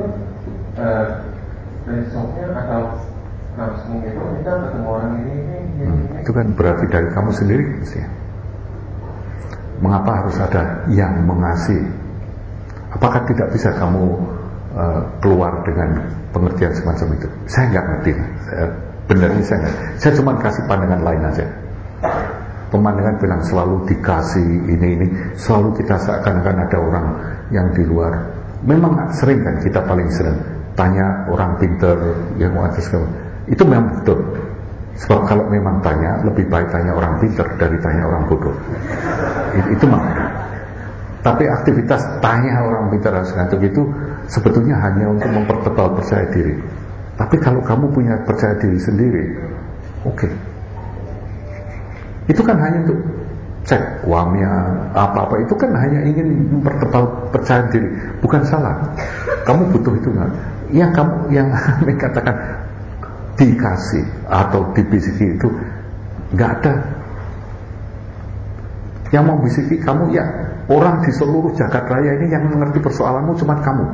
besoknya atau langsung itu kita ketemu orang ini. Itu kan berarti dari kamu sendiri mestinya. Mengapa harus ada yang mengasih? Apakah tidak bisa kamu keluar dengan pengertian semacam itu? Saya nggak ngerti. Benernya saya nggak. Saya cuma kasih pandangan lain aja. Pemandangan bilang selalu dikasih ini, selalu kita seakan-akan ada orang yang di luar. Memang sering kan kita paling sering tanya orang pintar yang mau atas kamu. Itu memang betul. Sebab kalau memang tanya, lebih baik tanya orang pintar dari tanya orang bodoh. Itu makanya. Tapi aktivitas tanya orang pintar harus ngantuk itu sebetulnya hanya untuk mempertebal percaya diri. Tapi kalau kamu punya percaya diri sendiri, oke. Itu kan hanya untuk cek uangnya apa-apa. Itu kan hanya ingin mempertebal percaya diri. Bukan salah. Kamu butuh itu nggak? Yang kamu yang katakan dikasih atau dibisiki itu nggak ada. Yang mau bisiki kamu ya orang di seluruh jagat raya ini yang mengerti persoalanmu cuma kamu.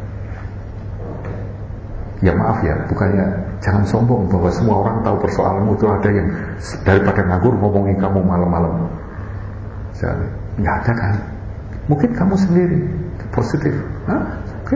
Ya maaf ya, bukannya jangan sombong bahwa semua orang tahu persoalanmu itu. Ada yang daripada nganggur ngomongin kamu malam-malam. Nggak ada kan? Mungkin kamu sendiri positif. Oke.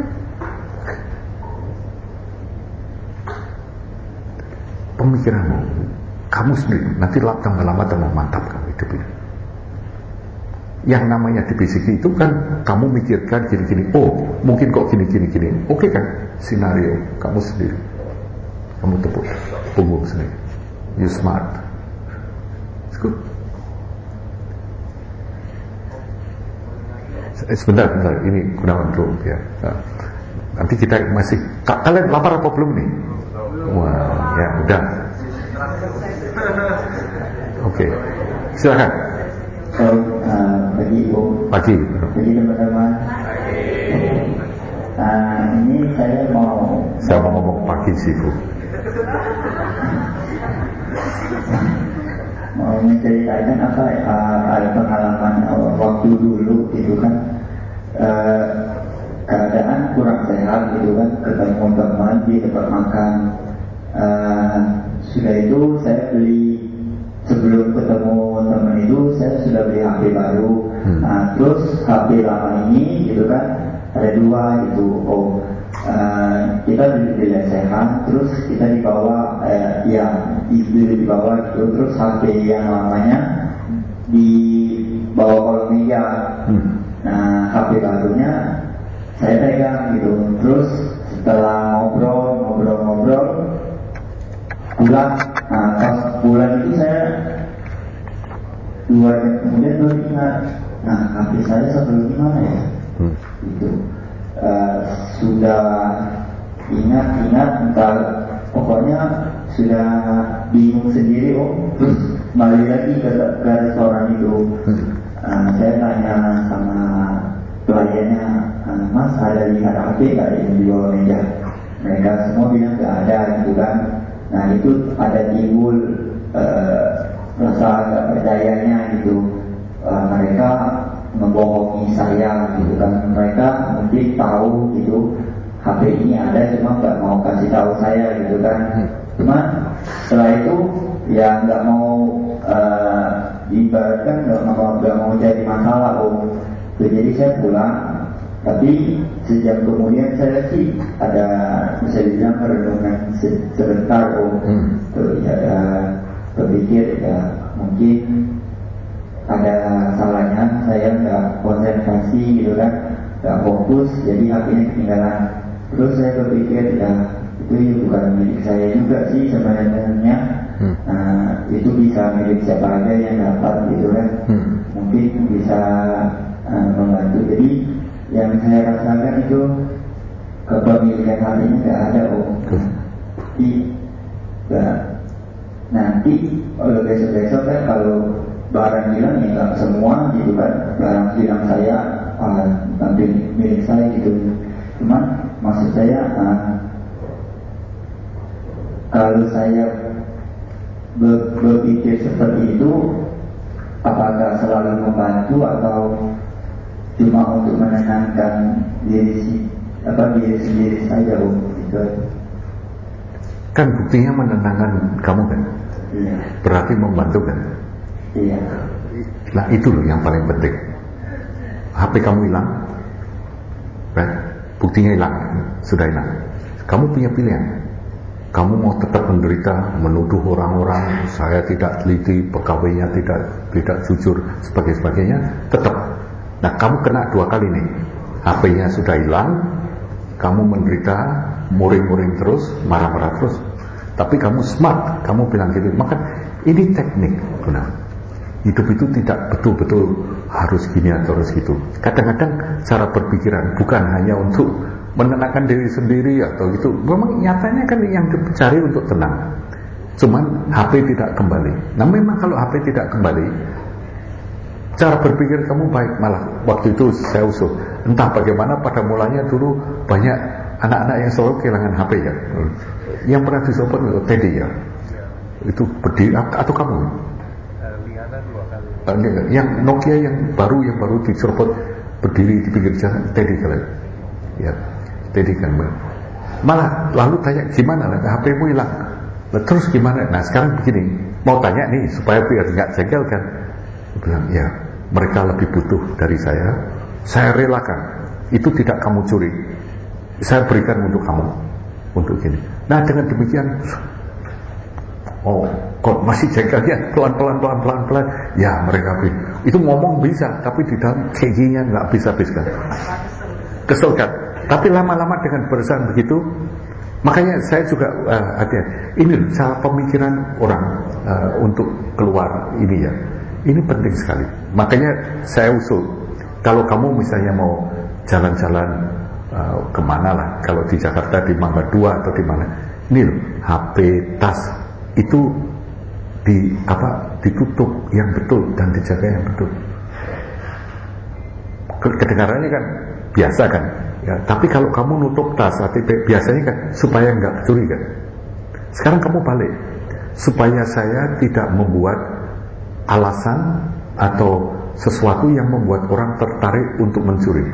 Pemikiranmu, kamu sendiri nanti lama-lama tambah mantap kamu hidup ini. Yang namanya dibisiki itu kan kamu mikirkan gini-gini, oh mungkin kok gini-gini. Oke kan, skenario kamu sendiri, kamu tepuk punggung sendiri. You smart. It's good. Sebentar, ini Gunawan dulu ya. Nanti kita masih, kalian lapar apa belum nih? Wah, ya udah. Oke, silakan. Pagi Ibu. Pagi teman-teman. Ini saya mau ngomong pagi sih Bu. Mau menceritakan ada pengalaman waktu dulu itu kan keadaan kurang sehat gitu kan, ketemu teman di tempat makan. Sudah itu saya beli, sebelum ketemu teman itu saya sudah beli HP baru. Terus HP lama ini gitu kan ada dua gitu. Kita di lesehan, terus kita dibawa dibawa gitu. Terus HP yang lamanya dibawa kolong meja. Nah HP barunya saya pegang gitu. Terus setelah ngobrol pulang. Pas pulang itu saya 2 jam kemudian baru ingat, HP saya sebelum gimana ya? Itu sudah ingat entar pokoknya sudah bingung sendiri. Terus balik lagi ke restoran itu. Saya tanya sama pelayannya, Mas ada lihat HP gak yang di bawah meja? Mereka semua bilang gak ada gitu kan. Nah itu ada timbul rasa gak percayanya gitu. Mereka membohongi saya gitu kan. Mereka mungkin tahu gitu HP ini ada, cuma nggak mau kasih tahu saya gitu kan. Cuma setelah itu ya nggak mau diibaratkan nggak mau jadi masalah Jadi saya pulang, tapi sejam kemudian saya sih ada bisa dibilang renungan sebentar berpikir ya mungkin ada salahnya saya nggak konsentrasi gitu kan, nggak fokus, jadi HP-nya ketinggalan. Terus saya berpikir ya itu ya bukan milik saya juga sih sebenarnya. Itu bisa milik siapa aja yang dapat gitu kan. Mungkin bisa membantu. Jadi yang saya rasakan itu kepemilikan HP-nya nggak ada Jadi nanti besok-besok kan kalau barang hilang ya nggak semua gitu kan, barang hilang saya nanti milik saya gitu. Cuman maksud saya kalau saya berpikir seperti itu, apakah selalu membantu atau cuma untuk menenangkan diri sendiri saja gitu? Kan buktinya menenangkan kamu kan? Iya. Berarti membantu kan? Iya. Nah itu loh yang paling penting. HP kamu hilang, kan? Buktinya hilang, sudah hilang. Kamu punya pilihan. Kamu mau tetap menderita, menuduh orang-orang, saya tidak teliti, pegawainya tidak jujur, sebagainya, tetap. Nah kamu kena 2 kali nih. HP-nya sudah hilang, kamu menderita, muring-muring terus, marah-marah terus. Tapi kamu smart, kamu bilang gitu. Maka ini teknik, benar. Hidup itu tidak betul-betul harus gini atau harus gitu. Kadang-kadang cara berpikiran bukan hanya untuk menenangkan diri sendiri atau gitu. Memang nyatanya kan yang dicari untuk tenang. Cuman HP tidak kembali. Nah memang kalau HP tidak kembali, cara berpikir kamu baik. Malah waktu itu saya usul, entah bagaimana pada mulanya dulu banyak anak-anak yang selalu kehilangan HP ya. Yang pernah disopot Teddy ya? Itu berdiri atau kamu? Liana 2 kali. Yang Nokia yang baru diserpot berdiri di pinggir jalan Teddy kalian. Ya, Teddy kan. Malah lalu tanya gimana lah, HP-mu hilang. Terus gimana? Nah sekarang begini, mau tanya nih supaya biar nggak jengkel kan. Dia bilang ya, mereka lebih butuh dari saya relakan. Itu tidak kamu curi, saya berikan untuk kamu, untuk gini. Nah dengan demikian, oh kok masih jengkelnya pelan-pelan. Ya mereka itu ngomong bisa, tapi di dalam kejinya nggak bisa-bisa kan. Kesel kan. Tapi lama-lama dengan berusaha begitu, makanya saya juga ini cara pemikiran orang untuk keluar ini ya. Ini penting sekali. Makanya saya usul, kalau kamu misalnya mau jalan-jalan kemana lah, kalau di Jakarta di Mangga 2 atau di mana, ini loh, HP, tas itu ditutup yang betul dan dijaga yang betul. Kedengarannya kan biasa kan, ya. Tapi kalau kamu nutup tas, biasanya kan supaya nggak curi kan. Sekarang kamu balik, supaya saya tidak membuat alasan atau sesuatu yang membuat orang tertarik untuk mencuri.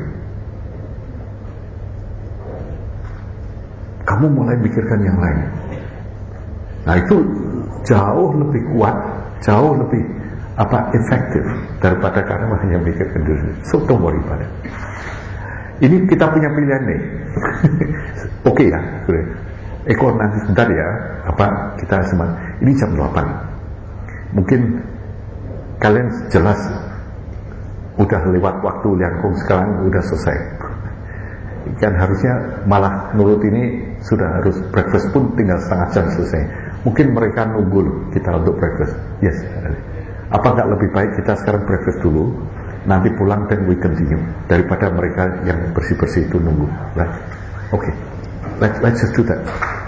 Kamu mulai pikirkan yang lain. Nah itu jauh lebih kuat, jauh lebih efektif daripada karena hanya mikirkan diri. So don't worry about it. Ini kita punya pilihan nih. Oke ya, Eko nanti sebentar ya. Kita semua. Ini jam 8. Mungkin kalian jelas udah lewat waktu Liangkung, sekarang udah selesai. Kan harusnya malah nurut ini sudah harus breakfast pun tinggal setengah jam selesai. Mungkin mereka nunggu kita untuk breakfast. Yes. Apa nggak lebih baik kita sekarang breakfast dulu, nanti pulang dan we continue, daripada mereka yang bersih-bersih itu nunggu. Right? Okay. Let's just do that.